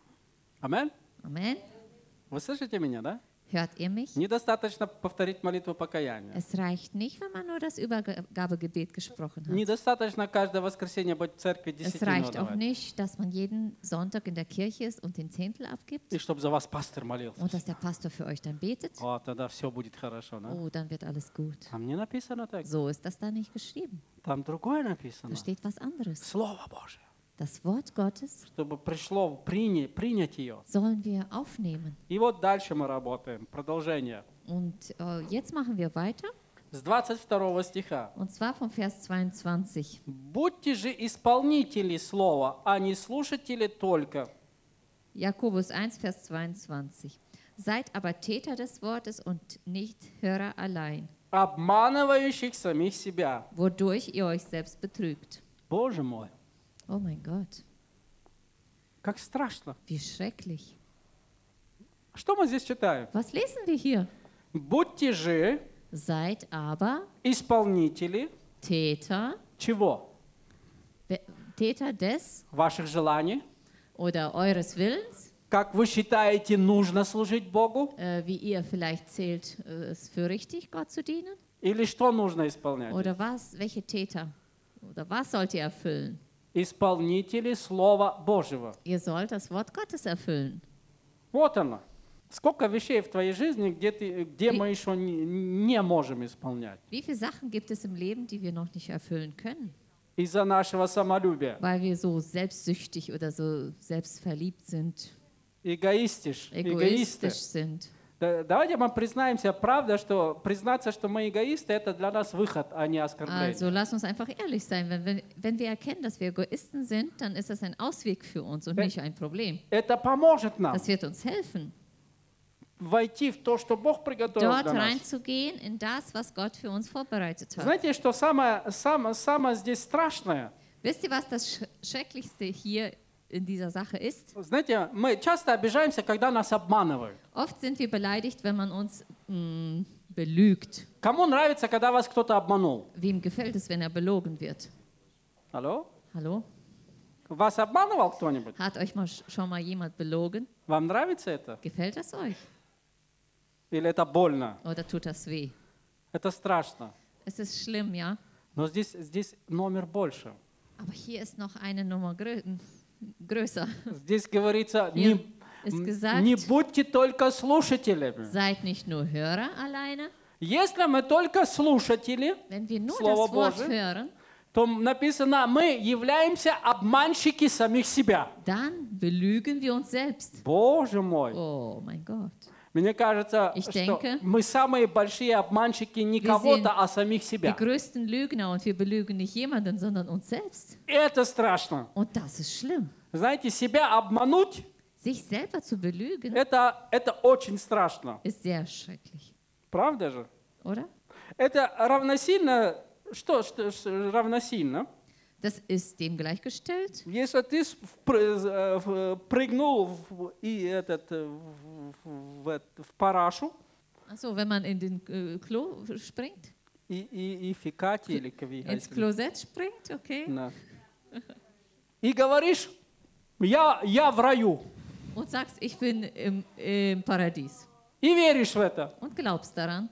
Амен? Amen. Вы слышите меня, да? Hört ihr mich? Недостаточно повторить молитву покаяния. Es reicht nicht, wenn man nur das Übergabegebet gesprochen hat. Недостаточно каждое воскресенье быть в церкви Es десятину reicht auch давать. nicht, dass man jeden Sonntag in der Kirche ist und den Zehntel abgibt И чтобы за вас пастор молился. und dass der Pastor für euch dann betet. О, тогда все будет хорошо, да? Oh, dann wird alles gut. Там не написано так. So ist das da nicht geschrieben. Там другое написано. Da steht was anderes. Слово Божие. Das Wort Gottes Чтобы пришло приня- принять ее. sollen wir aufnehmen. И вот дальше мы работаем. Продолжение. Und äh, jetzt machen wir weiter. С двадцать второго стиха. Und zwar vom Vers zweiundzwanzig. «Будьте же исполнители слова, а не слушатели только». Jakobus eins, Vers zweiundzwanzig. Seid aber Täter des Wortes und nicht Hörer allein, обманывающих самих себя. wodurch ihr euch selbst betrügt. Боже мой, Oh mein Gott, как страшно. wie schrecklich. Что мы здесь читаем? Was lesen wir hier? Будьте же Seid aber исполнители Täter, чего? Be- Täter des Ваших желаний? oder eures Willens, Как вы считаете, нужно служить Богу? äh, wie ihr vielleicht zählt, äh, es für richtig, Gott zu dienen? Или что нужно исполнять? Oder was, welche Täter? Oder was sollt ihr erfüllen? Исполнители Слова Божьего. Ihr sollt das Wort Gottes erfüllen. Вот оно. Сколько вещей в твоей жизни, где, ты, где И- мы еще не, не можем исполнять? Wie viele Sachen gibt es im Leben, die wir noch nicht erfüllen können, Из-за нашего самолюбия. weil wir so selbstsüchtig oder so selbstverliebt sind, Эгоистиш, эгоисты. egoistisch sind? Да- давайте мы признаемся, правда, что признаться, что мы эгоисты, это для нас выход, а не оскорбление. Also lass uns einfach ehrlich sein. Wenn, wenn, wenn wir erkennen, dass wir Egoisten sind, dann ist das ein Ausweg für uns und Ä- nicht ein Problem. Это поможет нам Das wird uns helfen, войти в то, что Бог приготовил dort для нас. reinzugehen in das, was Gott für uns vorbereitet hat. Знаете, что самое, самое, самое здесь страшное? Wisst ihr, was das Sch Schrecklichste hier in dieser Sache ist? Знаете, мы часто обижаемся, когда нас обманывают. Oft sind wir beleidigt, wenn man uns mh, belügt. Кому нравится, когда вас кто-то обманул? Wem gefällt es, wenn er belogen wird? Алло? Hallo? Вас обманывал кто-нибудь? Hat euch mal sch- schon mal jemand belogen? Вам нравится это? Gefällt das euch? Или это больно? Oder tut das weh? Это страшно. Es ist schlimm, ja? Но здесь, здесь номер больше. Aber hier ist noch eine Nummer grö größer. Здесь говорится, Hier не, ist gesagt, не будьте только слушателями. seid nicht nur Hörer alleine. Если мы только слушатели, Wenn wir nur Слово das Wort Божие. hören, то написано, мы являемся обманщики самих себя. dann belügen wir uns selbst. Боже мой. Oh mein Gott. Мне кажется, Ich что denke, мы самые большие обманщики не wir кого-то, sind а самих Die себя. größten Lügner und wir belügen nicht jemanden, sondern uns selbst. И это страшно. Und das ist schlimm. Знаете, себя обмануть, Sich selber zu belügen, это, это очень страшно. ist sehr schrecklich, Правда же? oder? Это равносильно, что, что, что равносильно? Das ist dem gleichgestellt. Если ты впры- э, в- прыгнул в, и этот, э, в, в- в эт- в парашу, Achso, wenn man in den äh, Klo springt, и, и, и фикати или кави, ins Klosett springt, okay, да. И говоришь, я, я в раю, und sagst, ich bin im, im Paradies и веришь в это. und glaubst daran.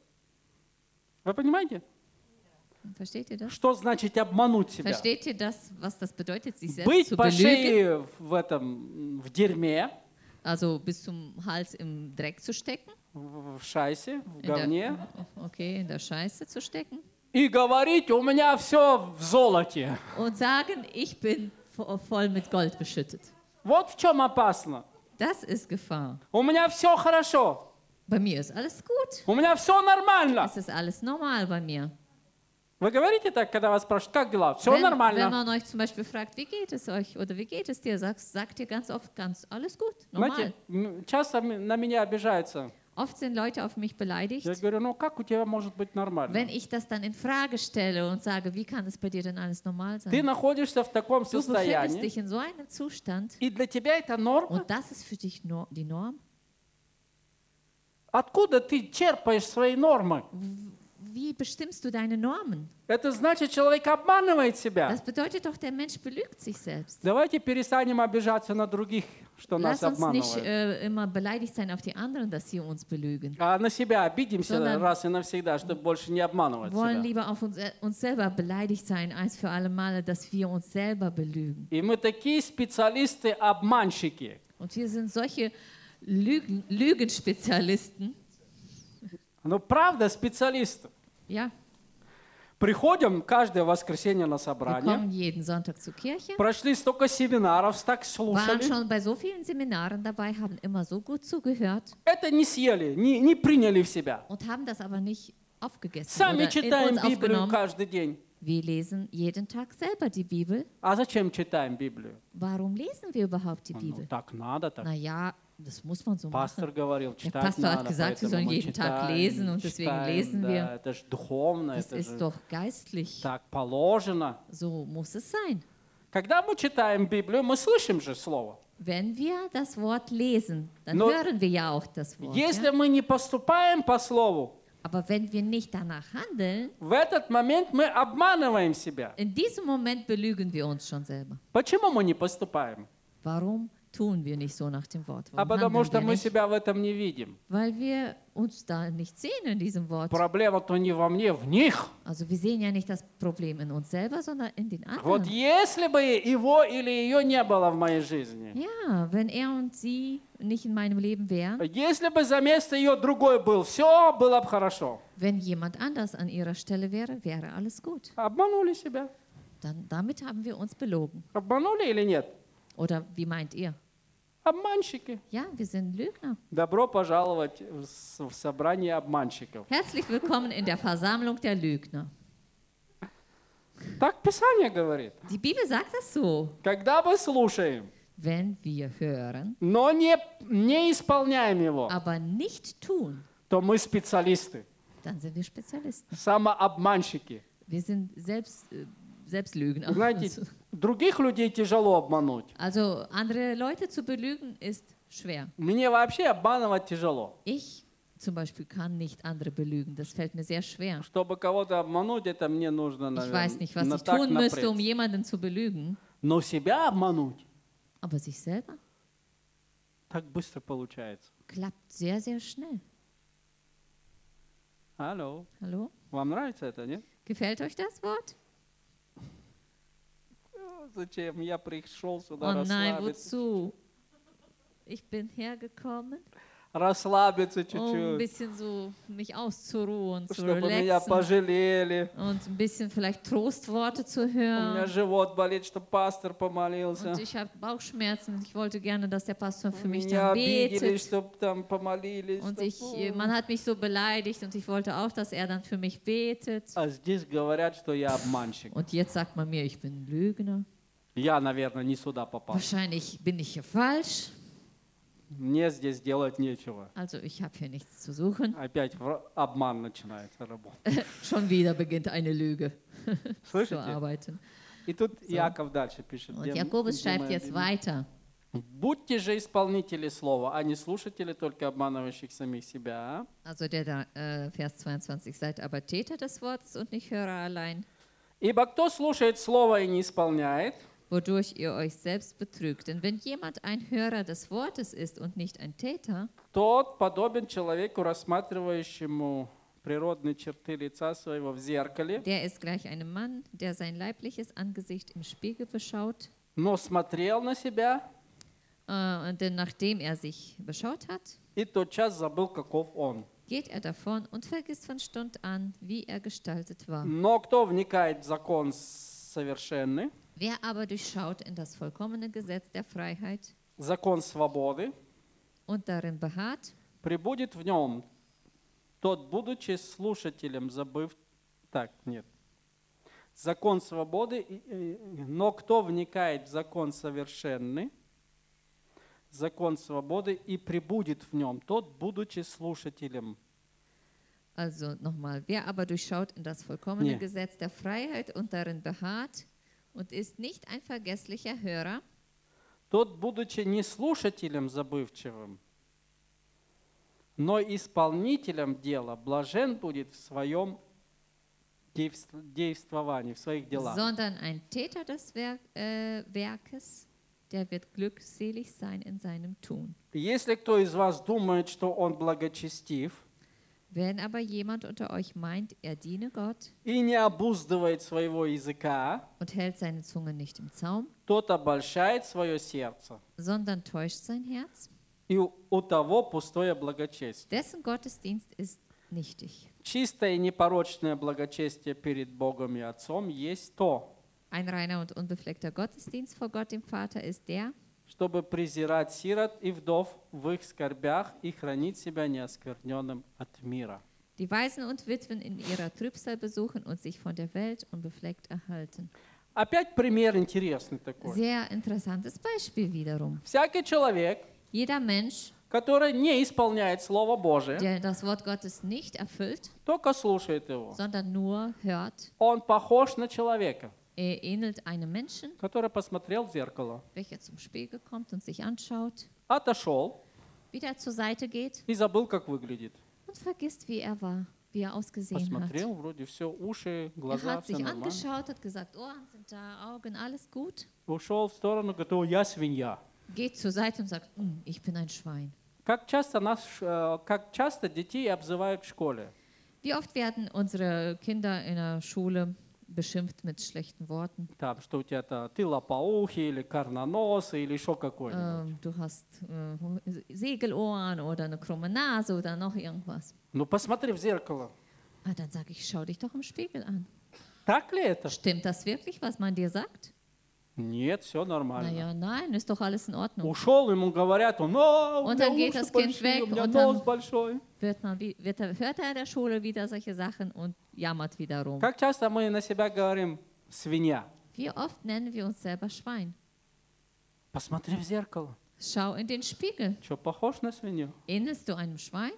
Вы понимаете? Versteht ihr das? Что значит обмануть себя? Versteht ihr das, was das bedeutet, sich selbst Быть zu по belügen? шее в этом, в дерьме, Also bis zum Hals im Dreck zu stecken, в в шайсе, в in говне, der, okay, in der Scheiße zu stecken и говорить, у меня все в золоте. und sagen, ich bin vo- voll mit Gold beschüttet. Вот в чем опасно. Das ist Gefahr. У меня все хорошо, Bei mir ist alles gut. у меня все нормально. Es ist alles normal bei mir. Вы говорите так, когда вас спрашивают, как дела? Все Wenn, wenn нормально. man euch zum Beispiel fragt, wie geht es euch oder wie geht es dir, sagt, sagt ihr ganz oft ganz, alles gut, normal. Знаете, м, часто м- на меня обижаются. Oft sind Leute auf mich beleidigt, Я говорю, ну как у тебя может быть нормально? wenn ich das dann in Frage stelle und sage, wie kann es bei dir denn alles normal Ты sein? находишься в таком Du befindest состоянии, dich in so einem Zustand и для тебя это норма. und das ist für dich nor- die Norm. Откуда ты черпаешь свои нормы? Wie bestimmst du deine Normen? Это значит, человек обманывает себя. Das bedeutet doch, der Mensch belügt sich selbst. Давайте перестанем обижаться на других, что нас Lass uns nicht обманывают. äh, immer beleidigt sein auf die anderen, dass sie uns belügen. А на себя обидимся Sondern раз и навсегда, чтобы больше не обманывать Wollen себя. lieber auf uns, äh, uns selber beleidigt sein, eins für alle Male, dass wir uns selber belügen. И мы такие специалисты-обманщики. Und wir sind solche Lügen, Lügenspezialisten. Ну, правда, специалисты. Ja, Приходим каждое воскресенье на wir собрание, kommen jeden Sonntag zur Kirche, прошли столько семинаров, так waren слушали. schon bei so vielen Seminaren dabei, haben immer so gut zugehört Это не съели, не, не приняли в себя. und haben das aber nicht aufgegessen Сами oder in читаем uns Библию aufgenommen. каждый день. Wir lesen jeden Tag selber die Bibel. А зачем читаем Библию? Warum lesen wir überhaupt die Ну, Bibel? так надо, так. Naja, das muss man so Пастор machen. говорил, Der читать Pastor hat надо, gesagt, wir поэтому sollen мы jeden Tag читаем, lesen und deswegen читаем, lesen да, wir. это же духовно, Das это ist же doch geistlich. так положено. So muss es sein. Когда мы читаем Библию, мы слышим же Слово. Wenn wir das Wort lesen, dann Но hören wir ja auch das Wort. Если Ja? мы не поступаем по Слову, Aber wenn wir nicht danach handeln, в этот момент мы обманываем себя. in diesem Moment belügen wir uns schon selber. Почему мы не поступаем? Warum tun wir nicht so nach dem Wort? А Warum потому handeln что wir мы nicht? себя в этом не видим. Weil wir uns da nicht sehen in diesem Wort. Проблема-то не во мне, в них. Also wir sehen ja nicht das Problem in uns selber, sondern in den Вот anderen. если бы его или ее не было в моей жизни, Ja, wenn er und sie nicht in meinem Leben wären, если бы за место ее другой был, все было бы хорошо. wenn jemand anders an ihrer Stelle wäre, wäre alles gut. Обманули себя. Dann damit haben wir uns belogen. Обманули или нет? Oder wie meint ihr? Обманщики. Ja, wir sind Lügner. Добро пожаловать в с- в собрание обманщиков. Herzlich willkommen in der Versammlung der Lügner. Так Писание говорит. Die Bibel sagt das so. Когда мы слушаем, Wenn wir hören, но не, не исполняем его, aber nicht tun, то мы специалисты, dann sind wir Spezialisten. самообманщики. Wir sind selbst, äh, Selbstlügner. Знаете, других людей тяжело обмануть. Also andere Leute zu belügen ist schwer. Мне вообще обманывать тяжело. Ich zum Beispiel kann nicht andere belügen. Das fällt mir sehr schwer. Чтобы кого-то обмануть, это мне нужно, Ich weiß наверное, nicht, was на ich так tun müsste, um напрячься. jemanden zu belügen. Но себя обмануть Aber sich selber так быстро получается. klappt sehr, sehr schnell. Алло, Hallo? вам нравится это, нет? Gefällt euch das Wort? Зачем? Я пришел сюда Oh nein, расслабиться. wozu? Ich bin hergekommen, Расслабиться um ein чуть-чуть. bisschen so mich auszuruhen, zu Чтобы меня relaxen пожалели. und ein bisschen vielleicht Trostworte zu У меня hören. живот болит, чтобы пастор помолился. Und ich habe Bauchschmerzen. Ich wollte gerne, dass der Pastor für mich Меня dann обидели, betet. чтобы там помолились. Und чтоб- ich, äh, man hat mich so beleidigt und ich wollte auch, dass er dann für mich betet. А здесь говорят, что я обманщик. Und jetzt sagt man mir, ich bin Lügner. Я, наверное, не сюда попал. Wahrscheinlich bin ich hier falsch. Мне здесь делать нечего. Also ich habe hier nichts zu suchen. Опять вра- обман начинается работать. Schon wieder beginnt eine Lüge zu Слышите? arbeiten. И тут Яков дальше пишет. Und где- Jakobus где schreibt мы jetzt обвиним? weiter. Будьте же исполнители слова, а не слушатели, только обманывающих самих себя. Also der da, äh, Vers zweiundzwanzig, seid aber Täter des Wortes und nicht Hörer allein, Ибо кто слушает слово и не исполняет, wodurch ihr euch selbst betrügt. Denn wenn jemand ein Hörer des Wortes ist und nicht ein Täter, тот подобен человеку, рассматривающему природные черты лица своего в зеркале, der ist gleich einem Mann, der sein leibliches Angesicht im Spiegel beschaut. но смотрел на себя Äh, und denn nachdem er sich beschaut hat, и тотчас забыл, каков он. geht er davon und vergisst von Stund an, wie er gestaltet war. Но кто вникает в закон совершенный, Wer aber durchschaut in das vollkommene Gesetz der Freiheit закон свободы, und darin beharrt, прибудет в нем, тот, будучи слушателем, забыв... Так, нет. Закон свободы, и- и- но кто вникает в закон совершенный, закон свободы, и прибудет в нем, тот, будучи слушателем. also nochmal, wer aber durchschaut in das vollkommene Nee. Gesetz der Freiheit und darin beharrt und ist nicht ein vergesslicher Hörer, Тот, будучи не слушателем забывчивым, но исполнителем дела, блажен будет в своем действ- действовании, в своих делах. sondern ein Täter des Werk, äh, Werkes, der wird glückselig sein in seinem Tun. Если кто из вас думает, что он благочестив Wenn aber jemand unter euch meint, er diene Gott и не обуздывает своего языка, und hält seine Zunge nicht im Zaum, тот обольщает свое сердце, sondern täuscht sein Herz, и у у того пустое благочестие. dessen Gottesdienst ist nichtig. Чистое и непорочное благочестие перед Богом и Отцом есть то, Ein reiner und unbefleckter Gottesdienst vor Gott dem Vater ist der, чтобы презирать сирот и вдов в их скорбях и хранить себя неоскверненным от мира. die Waisen und Witwen in ihrer Trübsal besuchen und sich von der Welt unbefleckt erhalten. Опять пример интересный такой. Sehr interessantes Beispiel wiederum. Всякий человек, Jeder Mensch, который не исполняет Слово Божие, der das Wort Gottes nicht erfüllt, только слушает его, sondern nur hört, он похож на человека, er ähnelt einem Menschen, который посмотрел в зеркало, welcher zum Spiegel kommt und sich anschaut, отошел wieder zur Seite geht и забыл, как выглядит. und vergisst, wie er war, wie wie er ausgesehen hat. Посмотрел, вроде все, уши, Er глаза, hat все sich нормально. angeschaut, hat gesagt, Ohren sind da, Augen, alles gut. Ушел в сторону, говорит, о, я свинья. Geht zur Seite und sagt, "Hm, ich bin ein Schwein." Как часто, нас, э, как часто детей обзывают в школе? Wie oft werden unsere Kinder in der Schule beschimpft mit schlechten Worten? Там, что у тебя то ты лопоухий, или карноносый, или еще какой-нибудь. Ähm, du hast äh, Segelohren oder eine krumme Nase oder noch irgendwas. Ну, посмотри в зеркало. Ah, dann sage ich, schau dich doch im Spiegel an. Так ли это? Stimmt das wirklich, was man dir sagt? Нет, все нормально. Naja, nein, ist doch alles in Ordnung. Ушел, ему говорят, он, «А, у Und меня dann geht уши das Kind большие, weg у меня und нос dann- большой». Wird man, wie- wird er, hört er in der Schule wieder solche Sachen und jammert wieder rum. Как часто мы на себя говорим «свинья»? Wie oft nennen wir uns selber Schwein? Посмотри в зеркало. Schau in den Spiegel. Что, похож на свинью? Ähnelst du einem Schwein?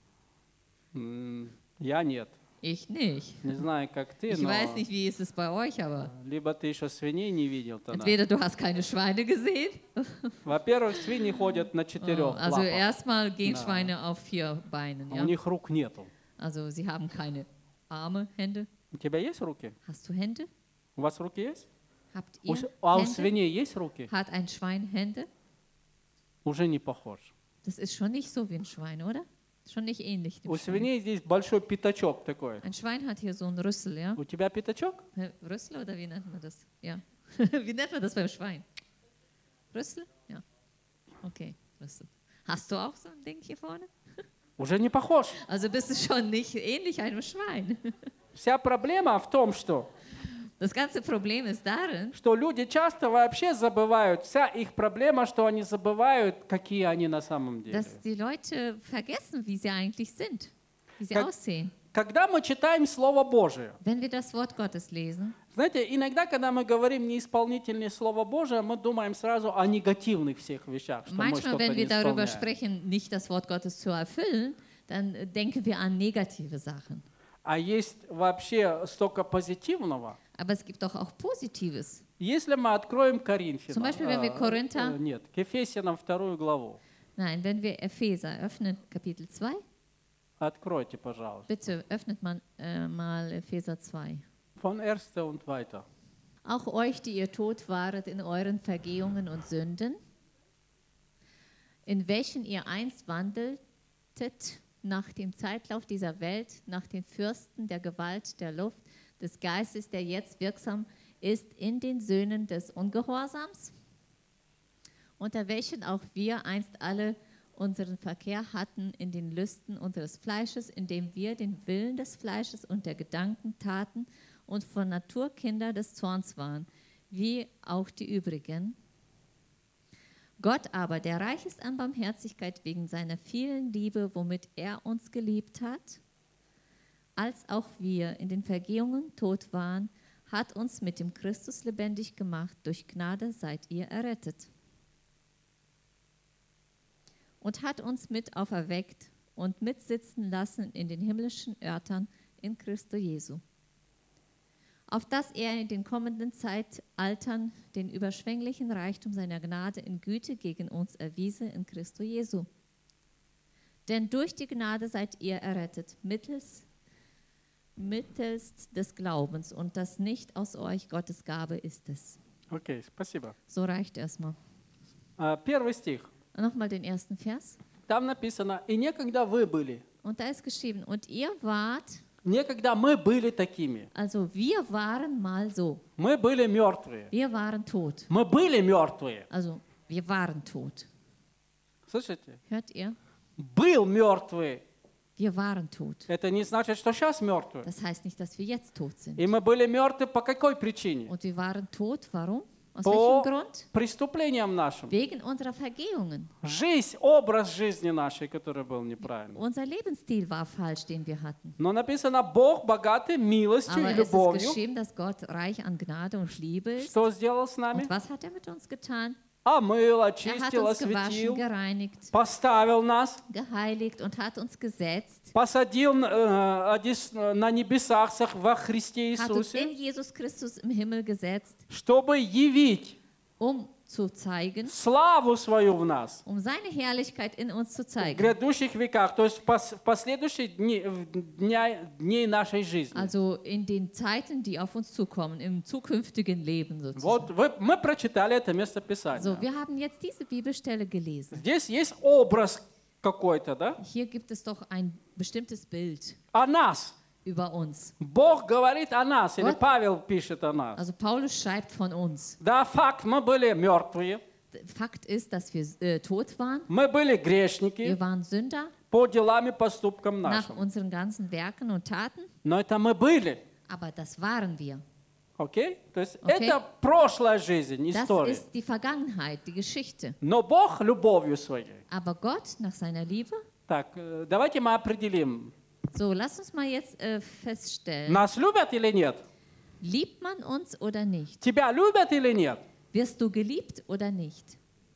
М, Я нет. Ich nicht. Не знаю, как ты, Ich но weiß nicht, wie ist es bei euch, aber либо ты еще свиней не видел тогда. entweder du hast keine Schweine gesehen. Во-первых, свиньи ходят на Oh, четырех also лапах. erstmal gehen Na. Schweine auf vier Beinen. У Ja? них рук нету. Also sie haben keine Arme, Hände. У тебя есть руки? Hast du Hände? У вас руки есть? Habt У ihr с- А у Hände? свиней есть руки? Hat ein Schwein Hände? Уже не похож. Das ist schon nicht so wie ein Schwein, oder? Schon nicht ähnlich dem У Schwein. свиней здесь большой пятачок такой. Ein Schwein hat hier so einen Rüssel, ja? У тебя пятачок? Hä, Rüssel oder wie nennt man das? Ja. Wie nennt man das beim Schwein? Rüssel? Ja. Okay, Rüssel. Hast du auch so ein Ding hier vorne? Уже не похож. Also bist du schon nicht ähnlich einem Schwein. Вся проблема в том, что, Das ganze Problem ist darin, что люди часто вообще забывают, вся их проблема, что они забывают, какие они на самом деле. dass die Leute vergessen, wie sie eigentlich sind, wie sie Как- aussehen. Когда мы читаем Слово Божие, Wenn wir das Wort Gottes lesen, знаете, иногда, когда мы говорим неисполнительное Слово Божие, мы думаем сразу о негативных всех вещах, что мы manchmal, что-то wenn не wir darüber исполняем. sprechen, nicht das Wort Gottes zu erfüllen, dann äh, denken wir an negative Sachen. А есть вообще столько позитивного. Aber es gibt doch auch Positives. Если мы откроем Коринфянам, Zum Beispiel, wenn wir э, Korinther- э, нет, к Ефесянам вторую главу, Nein, wenn wir Epheser öffnen, Kapitel zwei, откройте, пожалуйста, bitte öffnet man äh, mal Epheser zwei. von erster und weiter. Auch euch, die ihr tot waret in euren Vergehungen und Sünden, in welchen ihr einst wandeltet nach dem Zeitlauf dieser Welt, nach den Fürsten der Gewalt der Luft, des Geistes, der jetzt wirksam ist in den Söhnen des Ungehorsams, unter welchen auch wir einst alle unseren Verkehr hatten in den Lüsten unseres Fleisches, indem wir den Willen des Fleisches und der Gedanken taten und von Natur Kinder des Zorns waren, wie auch die übrigen. Gott aber, der reich ist an Barmherzigkeit wegen seiner vielen Liebe, womit er uns geliebt hat, als auch wir in den Vergehungen tot waren, hat uns mit dem Christus lebendig gemacht. Durch Gnade seid ihr errettet. Und hat uns mit auferweckt und mitsitzen lassen in den himmlischen Örtern in Christo Jesu, auf dass er in den kommenden Zeitaltern den überschwänglichen Reichtum seiner Gnade in Güte gegen uns erwiese in Christo Jesu. Denn durch die Gnade seid ihr errettet, mittels, mittels des Glaubens, und das nicht aus euch, Gottes Gabe ist es. Окей, спасибо. So reicht erstmal. А, Первый стих. Nochmal den ersten Vers. Там написано, и некогда вы были, Und da ist geschrieben, und ihr wart, некогда мы были такими. also wir waren mal so, Мы были мертвые. wir waren tot. Мы были мертвые. Also wir waren tot. Слышите? Hört ihr? Был мертвый. Wir waren tot. Это не значит, что сейчас мертвые. Das heißt nicht, dass wir jetzt tot sind. И мы были мертвы по какой причине? Und wir waren tot, warum? Aus По welchem Grund? преступлениям нашим. Wegen unserer Vergehungen. Жизнь, образ жизни нашей, который был неправильный. Unser Lebensstil war falsch, den wir hatten. Но написано, Бог богатый милостью Aber и es ist любовью. geschrieben, dass Gott reich an Gnade und Liebe ist. Что сделал с нами? Und was hat er mit uns getan? Омыл, Er hat очистил, uns gewaschen, осветил, gereinigt, поставил нас, geheiligt und hat uns gesetzt. посадил э, одес- на небесах со- во Христе Hat uns in Иисусе, Jesus Christus im Himmel gesetzt, чтобы явить um zu zeigen, славу свою в нас um seine Herrlichkeit in uns zu в zeigen. грядущих веках, то есть в пос- в последующие дни, в дня, дней нашей жизни. Also in den Zeiten, die auf uns zukommen, im zukünftigen Leben sozusagen. Вот вы- мы прочитали это место Писания. So, wir haben jetzt diese Bibelstelle gelesen. Здесь есть образ какой-то, да? Hier gibt es doch ein bestimmtes Bild О нас. über uns. Бог говорит о нас, или Вот. Павел пишет о нас. Also Paulus schreibt von uns. Да, факт, мы были мертвые, Fakt ist, dass wir äh, tot waren. мы были Wir грешники waren Sünder по делам и поступкам nach нашим. unseren ganzen Werken und Taten. Но это мы были, Aber das waren wir. окей? То есть Окей. это прошлая жизнь, Das история. ist die Vergangenheit, die Geschichte. Но Бог любовью своей. Aber Gott nach seiner Liebe. Так, э, давайте мы определим, So, lass uns mal jetzt äh, feststellen. нас любят или нет? Liebt man uns oder nicht? Тебя любят или нет? Wirst du geliebt oder nicht?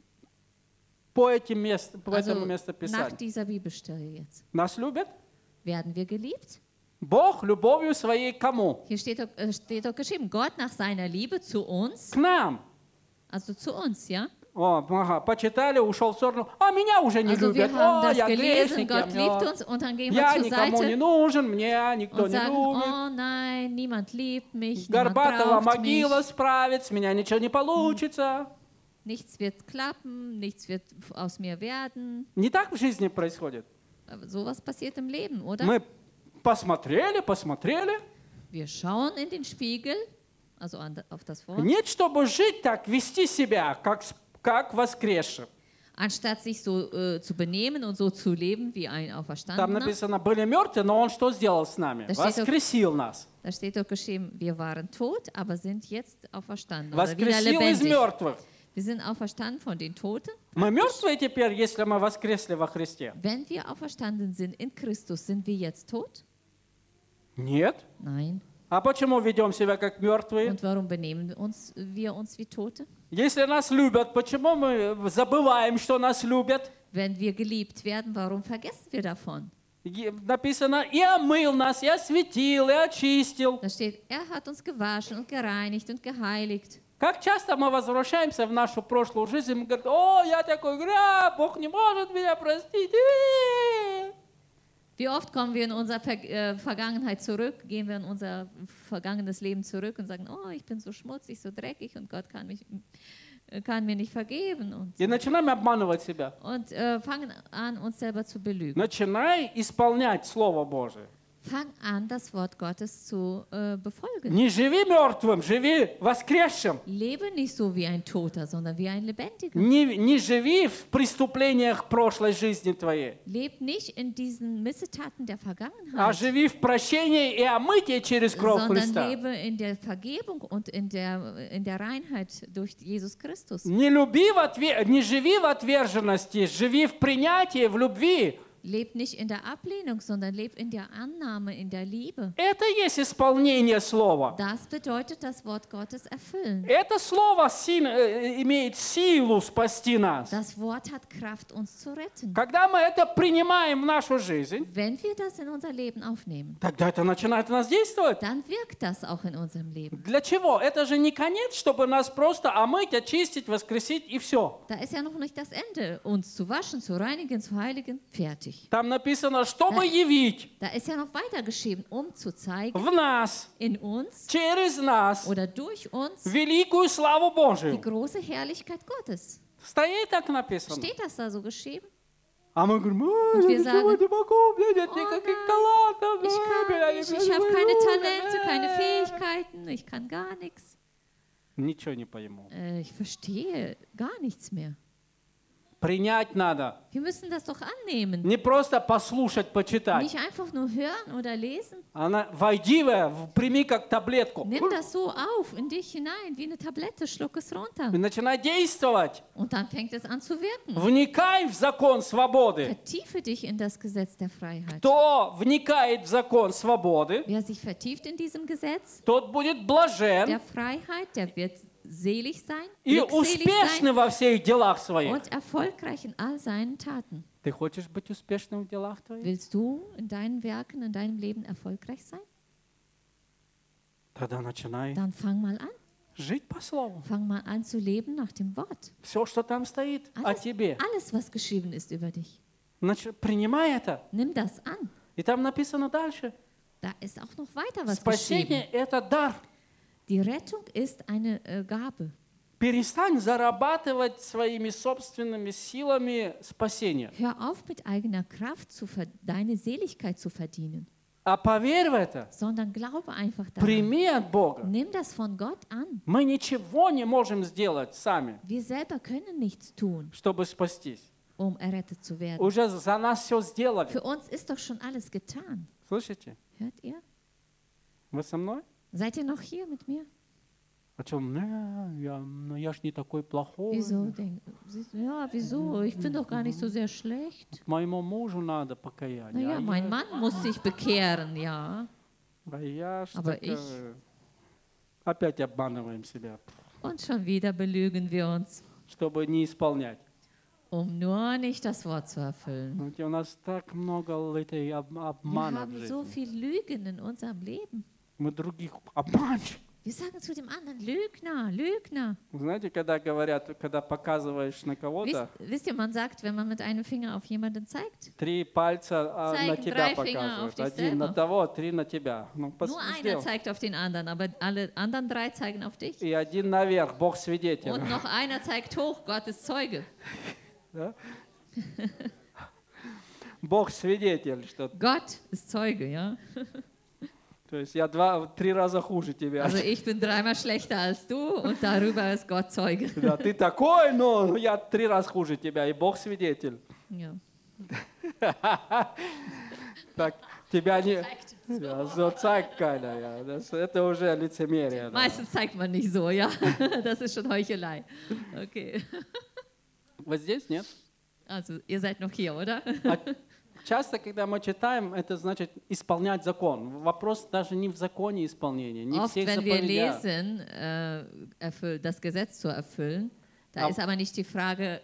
По этим местам, по Also этому nach местописанию. dieser Bibelstelle jetzt. Нас любят? Werden wir geliebt? Бог любовью своей кому? Hier steht doch, äh, steht doch geschrieben, Gott nach seiner Liebe zu uns, К нам. also zu uns, ja? О, ага, почитали, ушел в сторону. А меня уже не Also wir любят. haben О, das я gelesen, грешник, я Gott liebt мертв. uns und dann gehen wir Я zur никому не Seite нужен, меня никто und не sagen, любит. oh nein, niemand liebt mich, niemand Горбатого braucht могила mich, справит, с меня ничего не получится. nichts wird klappen, nichts wird aus mir werden. Не так в жизни происходит. Aber sowas passiert im Leben, oder? Мы посмотрели, посмотрели. Wir schauen in den Spiegel, also an, auf das Wort, Нет, чтобы жить так, вести себя, как, с- как воскресшим. anstatt sich so äh, zu benehmen und so zu leben wie ein Там Auferstandener. написано, были мертвы, но Он что сделал с нами? Да steht doch- Воскресил нас. Da steht doch geschrieben, wir waren tot, aber sind jetzt auferstanden oder wieder Воскресил из lebendig. мертвых. Wir sind auferstanden von den Toten. Мы мертвые теперь, если мы воскресли во Христе? Wenn wir auferstanden sind in Christus, sind wir jetzt tot? Нет. Nein. А почему ведем себя как мертвые? Und warum benehmen wir uns, wir uns wie Tote? Если нас любят, почему мы забываем, что нас любят? Wenn wir geliebt werden, warum vergessen wir davon? Е- Написано, и омыл нас, и осветил, и очистил. Da steht, er hat uns gewaschen und gereinigt und geheiligt. Как часто мы возвращаемся в нашу прошлую жизнь, и мы говорим, о, я такой грязь, Бог не может меня простить. И-и-и». Wie oft kommen wir in unsere Ver äh, Vergangenheit zurück, gehen wir in unser vergangenes Leben zurück und sagen, oh, ich bin so schmutzig, so dreckig und Gott kann, mich, äh, kann mir nicht vergeben. Und, И начинаем обманывать себя. und äh, fangen an, uns selber zu belügen. Начинай исполнять Слово Божие. Fang an, das Wort Gottes zu äh, befolgen. Не живи мертвым, живи воскресшим. Lebe nicht so wie ein Toter, sondern wie ein Lebendiger. Не, не живи в преступлениях прошлой жизни твоей, Leb nicht in diesen Missetaten der а Vergangenheit, живи в прощении и омытии через кровь sondern Христа. lebe in der Vergebung und in der, in der Reinheit durch Jesus Christus. Не, люби в отве- не живи в отверженности, живи в принятии, в любви. Leb nicht in der Ablehnung, sondern leb in der Annahme, in der Liebe. Это есть исполнение Слова. Das bedeutet das Wort Gottes erfüllen. Это Слово син- э, имеет силу спасти нас. Das Wort hat Kraft, uns zu retten. Когда мы это принимаем в нашу жизнь, Wenn wir das in unser Leben aufnehmen, тогда это начинает в нас действовать. dann wirkt das auch in unserem Leben. Для чего? Это же не конец, чтобы нас просто омыть, очистить, воскресить и все. Da ist ja noch nicht das Ende, uns zu waschen, zu reinigen, zu heiligen, fertig. Там написано, чтобы явить Da ist ja noch weiter geschrieben, um zu zeigen, в нас, in uns через нас, oder durch uns великую славу die Божию. große Herrlichkeit Gottes. Стоит так написано. Steht das da so geschrieben? А мы говорим, «А, Und я wir ничего sagen, не могу, у меня нет «Oh никаких nein, талантов, Ich а, меня kann не nicht, ich habe keine понимают, Talente, keine э». Fähigkeiten, ich kann gar nichts. Ничего не пойму. Äh, ich verstehe gar nichts mehr. Принять надо. Wir müssen das doch annehmen. Не просто послушать, почитать. Nicht einfach nur hören oder lesen. Она, войди в, в- прими как таблетку. Nimm das so auf in dich hinein, wie eine Tablette, schluck es runter. И начинай действовать. Und dann fängt es an zu wirken. Вникай в закон свободы. Vertiefe dich in das Gesetz der Freiheit. Кто вникает в закон свободы, Wer sich vertieft in diesem Gesetz тот будет блажен der Freiheit, der wird selig sein, и glückselig успешный sein во всех делах своих. und erfolgreich in all seinen Taten. Ты хочешь быть успешным в делах твоих? Willst du in deinen Werken, in deinem Leben erfolgreich sein? Тогда начинай Dann fang mal an. Жить по Слову. Fang mal an zu leben nach dem Wort. Все, что там стоит о Alles, тебе. alles, was geschrieben ist über dich. Значит, принимай это. Nimm das an. И там написано дальше. Da ist auch noch weiter was Спасение – geschrieben. это дар. Die Rettung ist eine äh, Gabe. Перестань зарабатывать своими собственными силами спасение. Hör auf, mit eigener Kraft zu ver- deine Seligkeit zu verdienen, А поверь в это. sondern glaube einfach daran. Прими от Бога. Nimm das von Gott an. Мы ничего не можем сделать сами, Wir selber können nichts tun, чтобы спастись. um errettet zu werden. Уже за нас все сделали. Für uns ist doch schon alles getan. Слышите? Hört ihr? Вы со мной? Seid ihr noch hier mit mir? О чем? Не, я, ну я ж не такой плохой. Wieso? Denk, siehst du, ja, wieso? Ich bin doch gar nicht so sehr schlecht. Моему мужу надо покаяние. Naja, а, mein я, Mann muss sich bekehren, ja. а я ж Aber такая- ich- Опять обманываем себя, Und schon wieder belügen wir uns, чтобы не исполнять. um nur nicht das Wort zu erfüllen. Знаете, у нас так много этой об- Wir обмана в haben so жизни. viel Lügen in unserem Leben. Мы других обманщик. Wir sagen zu dem anderen, Lügner, Lügner. Знаете, когда говорят, когда показываешь на Wisst, кого-то, wisst ihr, man sagt, wenn man mit einem Finger auf jemanden zeigt, три пальца а, на Zeigen тебя drei Finger auf показывают. dich Один на selber. того, три на тебя. Ну, пос- nur einer сделай. zeigt auf den anderen, aber alle anderen drei zeigen auf dich. И один наверх, Бог свидетель. Und noch einer zeigt hoch, Gott ist Zeuge. Да? Бог свидетель, что Gott ist Zeuge, ja. то есть я два, три раза хуже тебя. Also ich bin dreimal schlechter als du und darüber ist Gott Zeuge. Да, ты такой, но я три раза хуже тебя, и Бог свидетель. Ja. Так, тебя не... Ja, so zeigt keiner, ja. Das, это уже лицемерие. Да. Meistens zeigt man nicht so, ja. Das ist schon Heuchelei. Okay. Вот здесь нет. Also ihr seid noch hier, oder? А часто, когда мы читаем, это значит исполнять закон. Вопрос даже не в законе исполнения, не Oft, всех wenn wir заповедях. lesen, äh, erfüll, das Gesetz zu erfüllen, da Ab- ist aber nicht die Frage,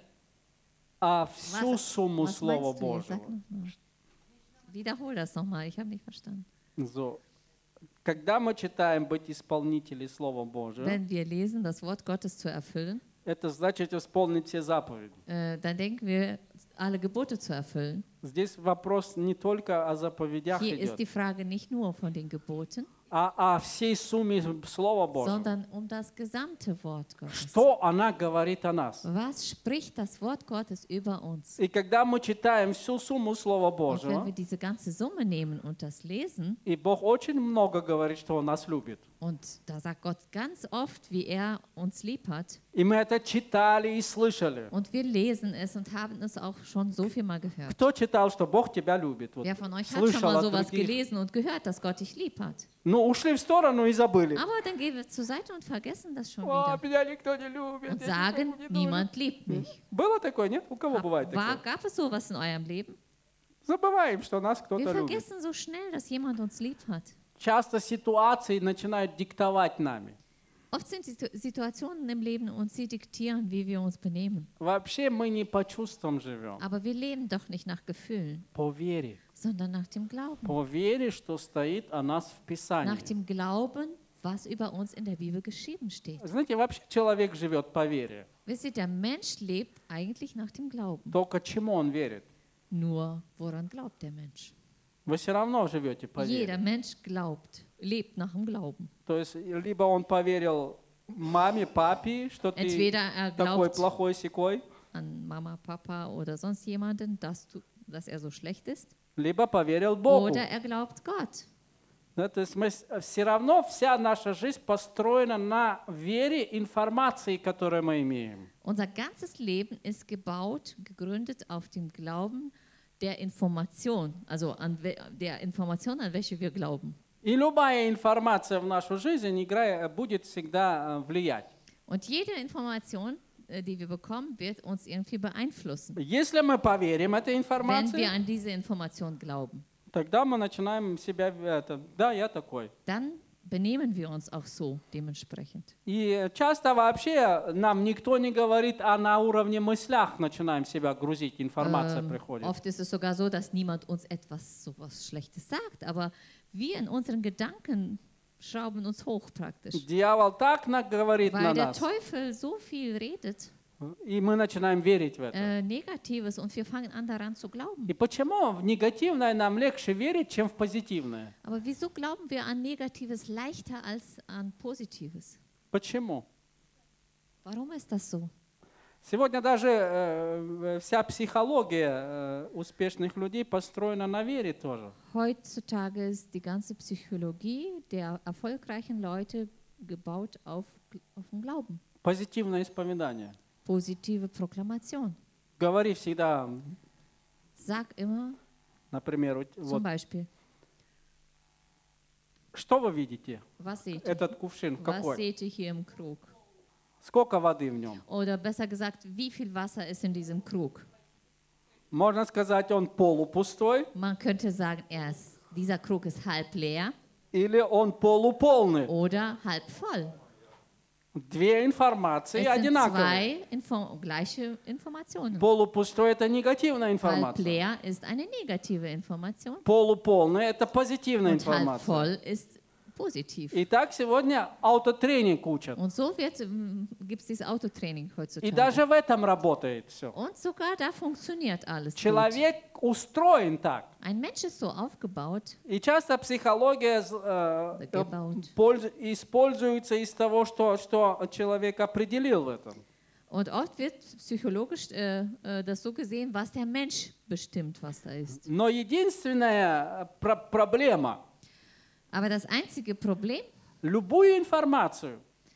А всю was, сумму was Слова meinst du jetzt? Sag Божьего. noch mal. Wiederhol das nochmal, ich habe nicht verstanden. So. Когда мы читаем быть исполнителей Слова Божьего, Wenn wir lesen, das Wort Gottes zu erfüllen, это значит исполнить все заповеди. äh, dann denken wir, alle Gebote zu erfüllen. Здесь вопрос не только о заповедях Hier ist идет, die Frage nicht nur von den Geboten, а о всей сумме Слова Божьего. sondern um das gesamte Wort Gottes. Что она говорит о нас? Was spricht das Wort Gottes über uns? И когда мы читаем всю сумму Слова Und wenn Божьего, wir diese ganze Summe nehmen und das lesen, и Бог очень много говорит, что Он нас любит. und da sagt Gott ganz oft, wie er uns lieb hat, И мы это читали и слышали. und wir lesen es und haben es auch schon so viel mal gehört. Кто читал, что Бог тебя любит? Вот Wer von euch hat слышал schon mal от sowas других. gelesen und gehört, dass Gott dich lieb hat? Ну, ушли в сторону и забыли. Aber dann gehen wir zur Seite und vergessen das schon О, wieder меня никто не любит. und я sagen, никому не нужен. niemand liebt mich. Было такое, нет? У кого бывает War, такое? gab es sowas in eurem Leben? Забываем, что нас Wir кто-то любит. vergessen so schnell, dass jemand uns lieb hat. Часто ситуации начинают диктовать нами. Oft sind Situ- Situationen im Leben und sie diktieren, wie wir uns benehmen. Вообще мы не по чувствам живем, Aber wir leben doch nicht nach Gefühlen, по вере. sondern nach dem Glauben. По вере, что стоит о нас в Писании. Nach dem Glauben, was über uns in der Bibel geschrieben steht. Знаете, вообще человек живет по вере. Wisst ihr, der Mensch lebt eigentlich nach dem Glauben. Только чему он верит? Nur, woran glaubt der Mensch? Вы все равно живете по Jeder вере. Mensch glaubt, lebt nach dem Glauben. То есть либо он поверил маме, папе, что ты Entweder er такой glaubt плохой сикой, an Mama, Papa oder sonst jemanden, dass, du, dass er so schlecht ist. либо поверил Богу. Oder er glaubt Gott. Да, то есть мы все равно вся наша жизнь построена на вере информации, которую мы имеем. Unser ganzes Leben ist gebaut, gegründet auf dem Glauben der Information, also an we- der Information, an welche wir glauben. И любая информация в нашу жизнь играя, будет всегда э, влиять. Und jede Information, äh, die wir bekommen, wird uns irgendwie beeinflussen, Если мы поверим этой wenn информации, wir an diese Information glauben. тогда мы начинаем себя, это, да, я такой. Dann benehmen wir uns auch so dementsprechend. И часто вообще нам никто не говорит, а на уровне мыслях начинаем себя грузить, информация Ähm, приходит. oft ist es sogar so, dass niemand uns etwas sowas Schlechtes sagt, aber wir in unseren Gedanken schrauben uns hoch praktisch. Дьявол так на- говорит на Weil der нас, Teufel so viel redet, и мы начинаем верить в это. äh, Negatives, und wir fangen an daran zu glauben. И почему в негативное нам легче верить, чем в позитивное? Aber wieso glauben wir an Negatives leichter als an Positives? Почему? Warum ist das so? Сегодня даже э, вся психология э, успешных людей построена на вере тоже. Heutzutage ist die ganze Psychologie der erfolgreichen Leute gebaut auf, auf dem Glauben. Позитивное исповедание. Positive Proklamation. Говори всегда, Sag immer, например, вот, zum Beispiel, что вы видите? was seht ihr? Этот кувшин в Was какой? seht ihr hier im Krug? Сколько воды в нем? Oder besser gesagt, wie viel Wasser ist in diesem Krug? Можно сказать, он полупустой Man könnte sagen, er ist, dieser Krug ist halb leer или он полуполный. oder halb voll. Две информации Es sind одинаковые. zwei Info gleiche Informationen. Полупустой – это негативная Halb информация. leer ist eine negative Information Полуполный – это позитивная und halb информация. voll ist positiv. И так сегодня аутотренинг учат. Und so gibt es dieses Autotraining И heutzutage. даже в этом работает все. Und sogar da funktioniert alles gut. Человек устроен так. Ein Mensch ist so aufgebaut, И часто психология э, Gebaut. польз- используется из того, что, что человек определил в этом. und oft wird psychologisch äh, äh, das so gesehen, was der Mensch bestimmt, was da ist. Но единственная про- проблема – Aber das einzige Problem, любую информацию,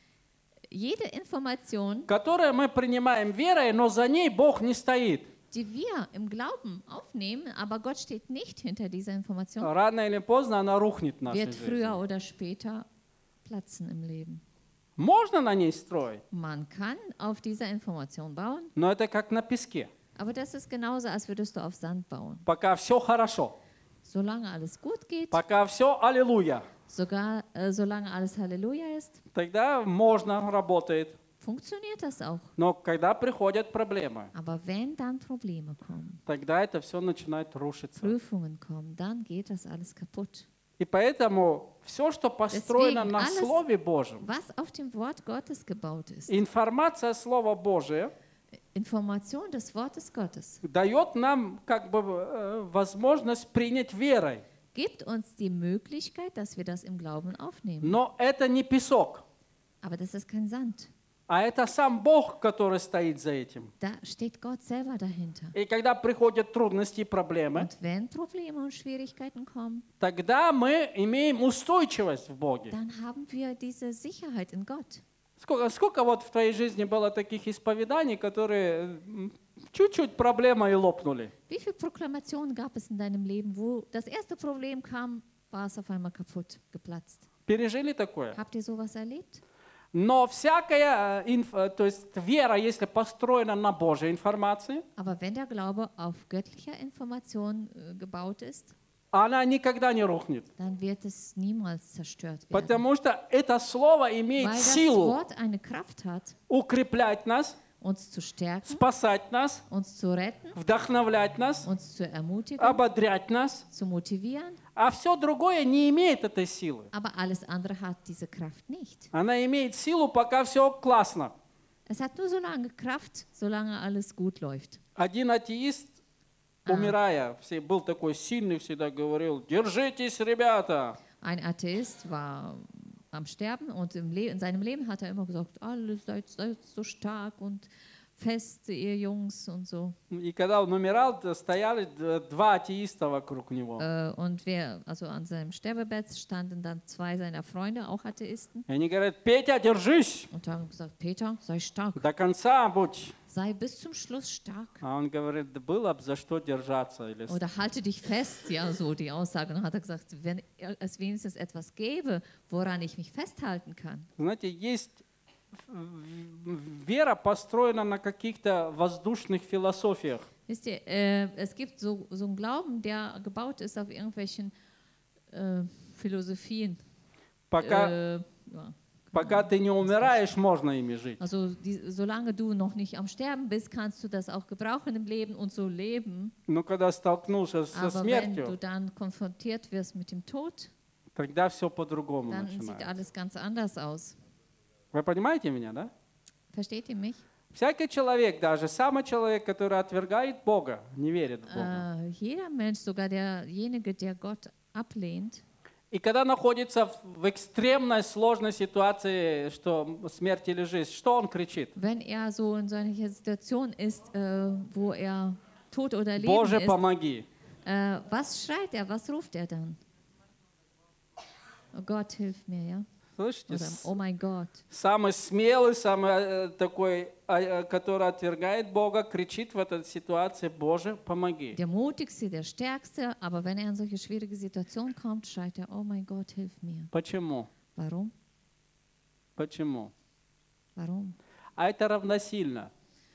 jede Information, которую мы принимаем верой, но за ней Бог не стоит. die wir im Glauben aufnehmen, aber Gott steht nicht hinter dieser Information, Рано или поздно она рухнет в нашей wird früher жизни. oder später platzen im Leben. Можно на ней строить, Man kann auf dieser Information bauen, но это как на песке. aber das ist genauso, als würdest du auf Sand bauen. Пока все хорошо, Solange alles gut geht, пока все аллилуйя, sogar äh, solange alles Halleluja ist, тогда можно, работает. funktioniert das auch. Но когда приходят проблемы, Aber wenn dann Probleme kommen, тогда это все начинает рушиться. Prüfungen kommen, dann geht das alles kaputt. И поэтому все, что построено Deswegen на alles- Слове Божьем, Was auf dem Wort Gottes gebaut ist, информация Слова Божия Information des Wortes Gottes, дает нам как бы э, возможность принять верой. gibt uns die Möglichkeit, dass wir das im Glauben aufnehmen. Но это не песок, Aber das ist kein Sand. а это сам Бог, который стоит за этим. Da steht Gott selber dahinter. И когда приходят трудности и проблемы, Und wenn Probleme und Schwierigkeiten kommen, тогда мы имеем устойчивость в Боге. dann haben wir diese Sicherheit in Gott. Сколько, сколько вот в твоей жизни было таких исповеданий, которые м, чуть-чуть проблема и лопнули? Wie viele Proklamationen gab es in deinem Leben, wo das erste Problem kam, war es auf einmal kaputt, geplatzt? Пережили такое? Habt ihr sowas erlebt? Но всякая, э, инф- э, то есть вера, если построена на Божьей информации, Aber wenn der Glaube auf göttlicher Information äh, gebaut ist, она никогда не рухнет. dann wird es niemals zerstört werden. Потому что это слово Weil имеет das силу Wort eine Kraft hat, укреплять нас, uns zu stärken, спасать нас, uns zu retten, вдохновлять нас, uns zu ermutigen, ободрять нас. zu motivieren. А все другое не имеет этой силы. Aber alles andere hat diese Kraft nicht. Она имеет силу, пока все классно. Es hat nur so lange Kraft, solange alles gut läuft. Один атеист, умирая, все- был такой сильный, всегда говорил: держитесь, ребята. Ein Atheist war am Sterben und im Le in seinem Leben hat er immer gesagt, alles seid, seid so stark und fest, ihr Jungs und so. И когда он умирал, д- стояли д- два атеиста вокруг него. Äh, und wer, also an seinem Sterbebett standen dann zwei seiner Freunde, auch Atheisten, И они говорят: Петя, держись, und haben gesagt, Peter, sei stark, до конца будь. sei bis zum Schluss stark. А он говорит: да было бы за что держаться. Или... Oder halte dich fest, ja, so die Aussage. Und dann hat er gesagt, wenn es wenigstens etwas gäbe, woran ich mich festhalten kann. Знаете, есть в- вера построена на каких-то воздушных философиях. Wisst ihr, äh, es gibt so, so einen Glauben, der gebaut ist auf irgendwelchen äh, Philosophien. Пока, Äh, ja. пока ты не умираешь, можно ими жить. Also die, solange du noch nicht am Sterben bist, kannst du das auch gebrauchen im Leben und so leben. Но когда столкнулся со Aber wenn du смертью, dann konfrontiert wirst mit dem Tod, тогда все по-другому dann sieht начинается. alles ganz anders aus. Вы понимаете меня, да? Versteht ihr mich? Всякий человек, даже самый человек, который отвергает Бога, не верит в Бога. Äh, jeder Mensch, sogar derjenige, der Gott ablehnt, И когда находится в, в экстремной сложной ситуации, что смерть или жизнь, что он кричит? wenn er so in solcher Situation ist, äh, wo er tot oder leben Боже, ist, помоги. äh, was schreit er, was ruft er dann? Oh Gott, hilf mir, ja? Слышите? Oder, С- oh mein Gott. Самый смелый, самый э, такой, а, э, который отвергает Бога, кричит в этой ситуации: Боже, помоги. Der mutigste, der stärkste, aber wenn er in solche schwierige Situationen kommt, schreit er, oh mein Gott, hilf mir. Почему? Warum? Почему? Warum? А это равносильно.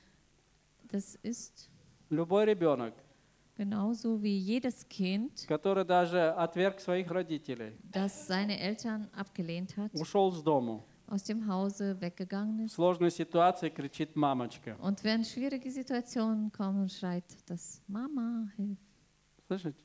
Das ist Любой ребенок, genauso wie jedes Kind, который даже отверг своих родителей, das seine Eltern abgelehnt hat, ушел с дому, aus dem Hause weggegangen в ist. сложной ситуации кричит мамочка. Und wenn schwierige Situationen kommen, schreit das Mama, hilf. Слышите?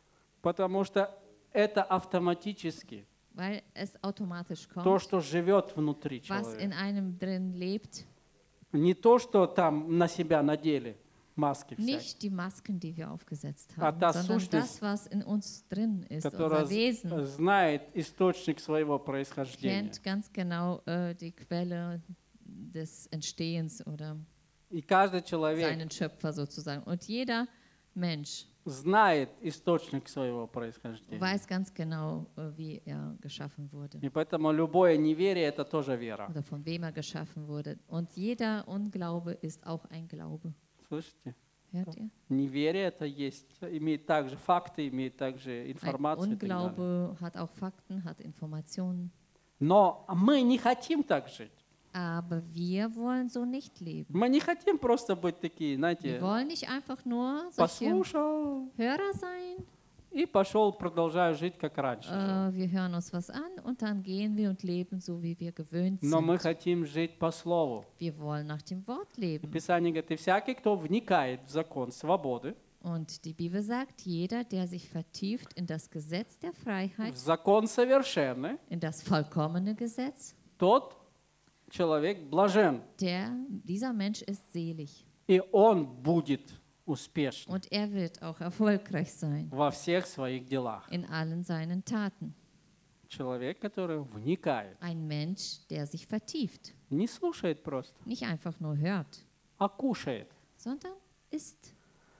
Потому что это автоматически Weil es automatisch то, kommt, что живет внутри was in человека. einem drin lebt. Не то, что там на себя надели маски всякие, Nicht die Masken, die wir aufgesetzt Ah, haben, das sondern Sustnis, das, was in uns drin ist, которая unser Wesen. з- знает источник своего происхождения. Kennt ganz genau äh, die Quelle des Entstehens oder И каждый человек seinen Schöpfer sozusagen. Und jeder Mensch знает источник своего происхождения. weiß ganz genau, äh, wie er geschaffen wurde И поэтому любое неверие – это тоже вера. oder von wem er geschaffen wurde. Und jeder Unglaube ist auch ein Glaube. Слышите? Hört ihr? Неверие – это есть, имеет также факты, имеет также Ein информацию и так далее. Unglaube hat auch Fakten, hat Informationen. Но мы не хотим так жить. Aber wir wollen so nicht leben. Мы не хотим просто быть такие, Wir знаете, wollen nicht einfach nur solche послушал Hörer sein. и пошел, продолжаю жить, как раньше. жил. Äh, wir hören uns was an und dann gehen wir und leben so, wie wir gewöhnt Но мы sind. хотим жить по слову. Wir wollen nach dem Wort И leben. Писание говорит, и всякий, кто вникает в закон свободы, Und die Bibel sagt, jeder, der sich vertieft in das Gesetz der в Freiheit, закон совершенный, in das vollkommene Gesetz, тот человек блажен, der, dieser Mensch ist selig. и он будет успешен Und er wird auch erfolgreich sein во всех своих делах. in allen seinen Taten. Человек, который вникает, Ein Mensch, der sich vertieft, не слушает просто, nicht einfach nur hört, а кушает. sondern isst.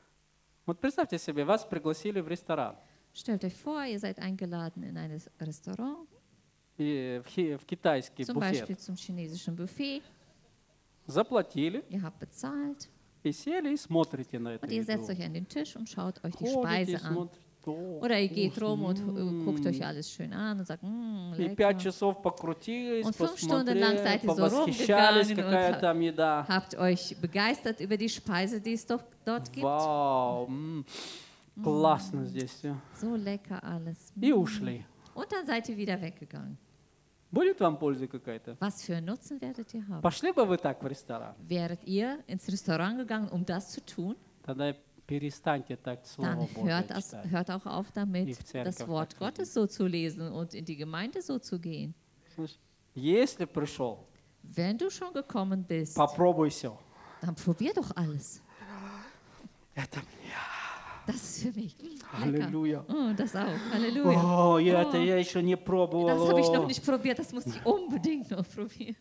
Вот представьте себе, вас пригласили в ресторан, Stellt euch vor, ihr seid eingeladen in ein Restaurant, и в, хи- в китайский zum буфет. Beispiel zum chinesischen Buffet. Заплатили Ihr habt bezahlt и сели и смотрите на эту und ihr setzt еду. euch an den Tisch und schaut euch die Ходите, Speise an. смотрите, о, Oder ihr geht вкусно, rum und м. äh, guckt euch alles schön an und sagt, mmm, И пять lecker. часов покрутились, Und fünf Stunden lang посмотрели, seid ihr so повосхищались, rumgegangen und какая ha- там еда. Habt euch begeistert über die Speise, die es doch dort gibt. Вау, м, классно здесь все. So lecker alles. И ушли. Und dann seid ihr wieder weggegangen. Будет вам польза какая-то? Was für einen Nutzen werdet ihr haben? Пошли бы вы так в ресторан? Wäret ihr ins Restaurant gegangen, um das zu tun? Тогда перестаньте так Слово Dann Божие hört, das, читать. hört auch auf damit, Die Zerkev das Wort так Gottes so zu lesen und in die Gemeinde so zu gehen. Слышь, Если пришел, Wenn du schon gekommen bist, попробуй все. dann probier doch alles. Это Das ist für mich. Lecker. Аллилуйя. Oh, das auch. Halleluja. О, я это О. я еще не пробовал. Das habe ich noch О. nicht probiert, das muss ich unbedingt noch probieren.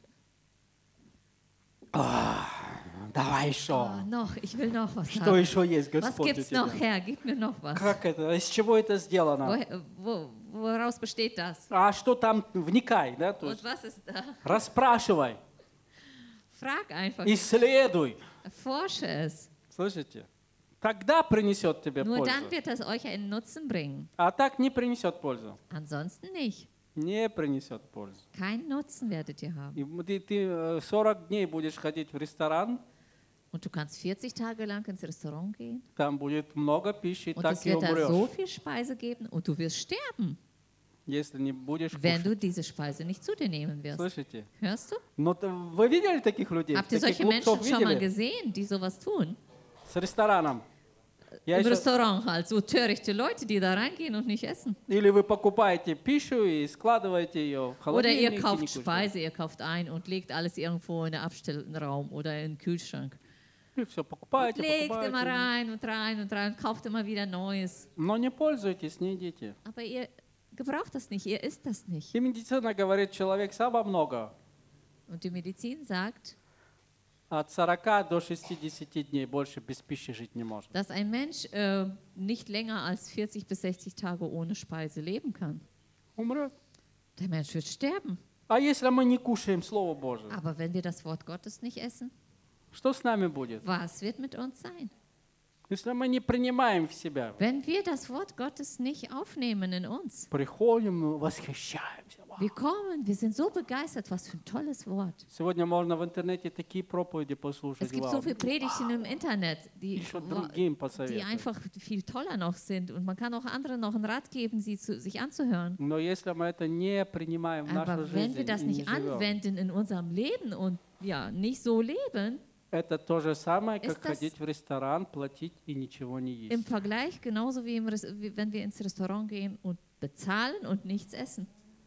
Давай еще. Oh, noch, ich will noch was Что haben. еще есть, Was Господь, у gibt's тебя? noch her? Gib mir noch was. Как это? Из чего это сделано? Woher, wo, woraus besteht das? А что там? Вникай, да? То Und есть was ist da? расспрашивай, Frag einfach. исследуй. Erforsche es. Слышите? Тогда принесет тебе Nur пользу. dann wird das euch einen Nutzen bringen. А так не принесет пользу. Ansonsten nicht. Не принесет пользу. Keinen Nutzen werdet ihr haben. И ты, ты э, сорок дней будешь ходить в ресторан, Und du kannst vierzig Tage lang ins Restaurant gehen там будет много пищи, и und так es и wird da so умрешь, viel Speise geben und du wirst sterben, если не будешь wenn кушать. du diese Speise nicht zu dir nehmen wirst. Слышите? Hörst du? Но т- вы видели таких людей? Habt ihr Таких solche Menschen глупцов schon mal видели? gesehen, die sowas tun? С рестораном. Я im еще- Restaurant halt, so törichte Leute, die da reingehen und nicht essen. Или вы покупаете пищу и складываете ее в Oder ihr холодильник и не kauft кушаете. Speise, ihr kauft ein und legt alles irgendwo in den Abstellraum oder in den Kühlschrank. И все, Und покупаете, legt immer покупаете. rein und rein und rein und kauft immer wieder Neues. Но не пользуйтесь, не едите. Aber ihr gebraucht das nicht, ihr isst das nicht. И медицина говорит, человек самого много. Und die Medizin sagt, От сорока до шестидесяти дней больше без пищи жить не может. dass ein Mensch äh, nicht länger als vierzig bis sechzig Tage ohne Speise leben kann. Умрет. Der Mensch wird sterben. А если мы не кушаем Слово Божие, Aber wenn wir das Wort Gottes nicht essen, что с нами будет? was wird mit uns sein? Если мы не принимаем в себя, Wenn wir das Wort Gottes nicht aufnehmen in uns, приходим, мы восхищаемся. Вау. wir kommen, wir sind so begeistert, was für ein tolles Wort. Сегодня можно в интернете такие проповеди Es послушать, gibt вау. so viele Predigten im Internet, die, Еще другим die посоветовать. einfach viel toller noch sind. Und man kann auch anderen noch einen Rat geben, sie zu, sich anzuhören. Но если мы это не принимаем в нашу Aber wenn жизнь wir das и не nicht живем, anwenden in unserem Leben und ja, nicht so leben, это то же самое, как Ist das- ходить в ресторан, платить и ничего не im есть. Vergleich genauso wie, im, Res- wie wenn wir ins Restaurant gehen und bezahlen und nichts essen.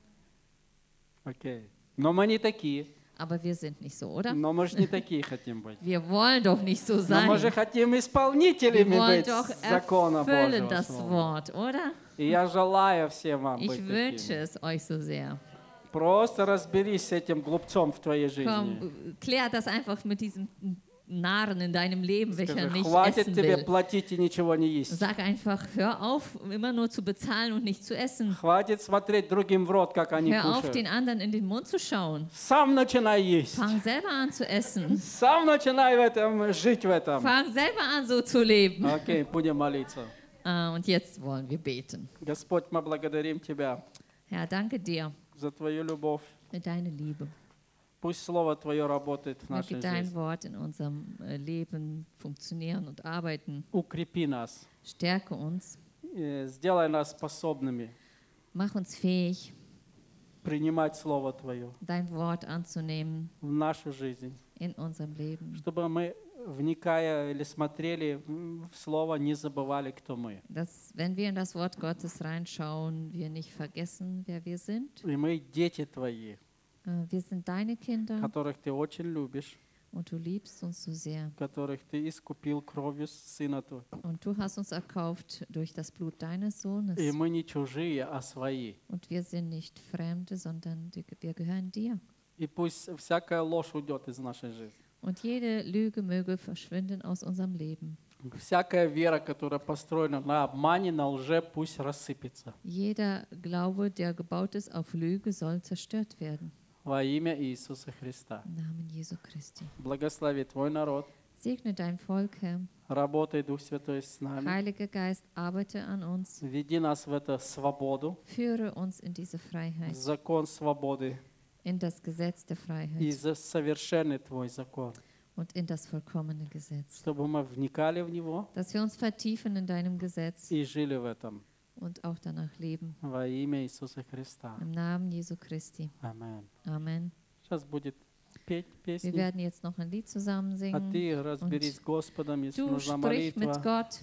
Окей. Но мы не такие. Aber wir sind nicht so, oder? Но мы же не такие хотим быть. Wir wollen doch nicht so Но мы же sein. хотим Wir исполнителями wollen быть doch закона erfüllen Божьего das Слова. Wort, oder? И я желаю всем вам Ich быть wünsche такими. es euch so sehr. Просто разберись с этим глупцом в твоей жизни. Komm, klär das einfach mit diesem Narren in deinem Leben, welcher Скажи, nicht хватит essen тебе will. платить и ничего не есть. Sag einfach, hör auf, immer nur zu bezahlen und nicht zu essen. Хватит смотреть другим в рот, как они Hör auf, den кушают. anderen in den Mund zu schauen. Сам начинай есть. Fang selber an zu essen. Сам начинай в этом, жить в этом. Fang selber an, so zu leben. Окей, будем молиться. Ah, und jetzt wollen wir beten. Господь, мы благодарим Тебя Herr, danke dir за Твою любовь. für deine Liebe. Пусть Слово Твое работает в нашей Möge dein жизни. Wort in unserem äh, Leben funktionieren und arbeiten. Укрепи нас. Stärke uns. Э, Сделай нас способными Mach uns fähig, принимать Слово Твое dein Wort anzunehmen в нашу жизнь. in unserem Leben. Чтобы мы, вникая или смотрели в Слово, не забывали, кто мы. Dass, wenn wir in das Wort Gottes reinschauen, wir nicht vergessen, wer wir sind. И мы дети Твои, Äh, Wir sind deine Kinder которых Ты очень любишь, und du liebst uns so sehr. которых Ты искупил кровью Сына Твоего. Und du hast uns erkauft durch das Blut deines Sohnes. И мы не чужие, а свои. Und wir sind nicht Fremde, sondern die- wir gehören dir. И пусть всякая ложь уйдет из нашей жизни. Und jede Lüge möge verschwinden aus unserem Leben. Всякая вера, которая построена на обмане, на лже, пусть рассыпется. Jeder Glaube, der gebaut ist auf Lüge, soll zerstört werden. Во имя Иисуса Христа. Im Namen Jesu Christi. Благослови Твой народ. Segne dein Volk, Herr. Работай, Дух Святой, с нами. Heiliger Geist, arbeite an uns. Веди нас в эту свободу, Führe uns in diese в Freiheit, закон свободы in das Gesetz der и Freiheit за совершенный Твой закон. und in das vollkommene Gesetz. Чтобы мы вникали в него Dass wir uns vertiefen in deinem Gesetz и жили в этом. und auch danach leben. Во имя Иисуса Христа. Im Namen Jesu Christi. Amen. Amen. Сейчас будет петь Wir песни. werden jetzt noch ein Lied zusammen А singen. ты разберись с Господом, если Du нужна sprich mit молитва. Gott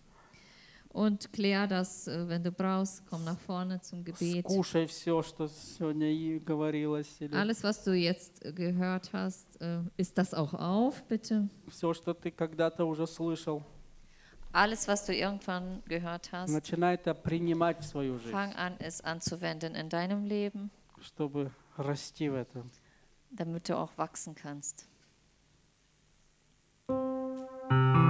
und klär das, äh, wenn du brauchst, komm nach vorne zum Gebet. Скушай все, что сегодня и говорилось, или Alles, was du jetzt äh, gehört hast, äh, ist das auch auf, bitte. все, что ты когда-то уже слышал. Alles, was du irgendwann gehört hast, Начинай это принимать в свою жизнь, fang an, es anzuwenden in deinem Leben, чтобы расти в этом. damit du auch wachsen kannst. Amen.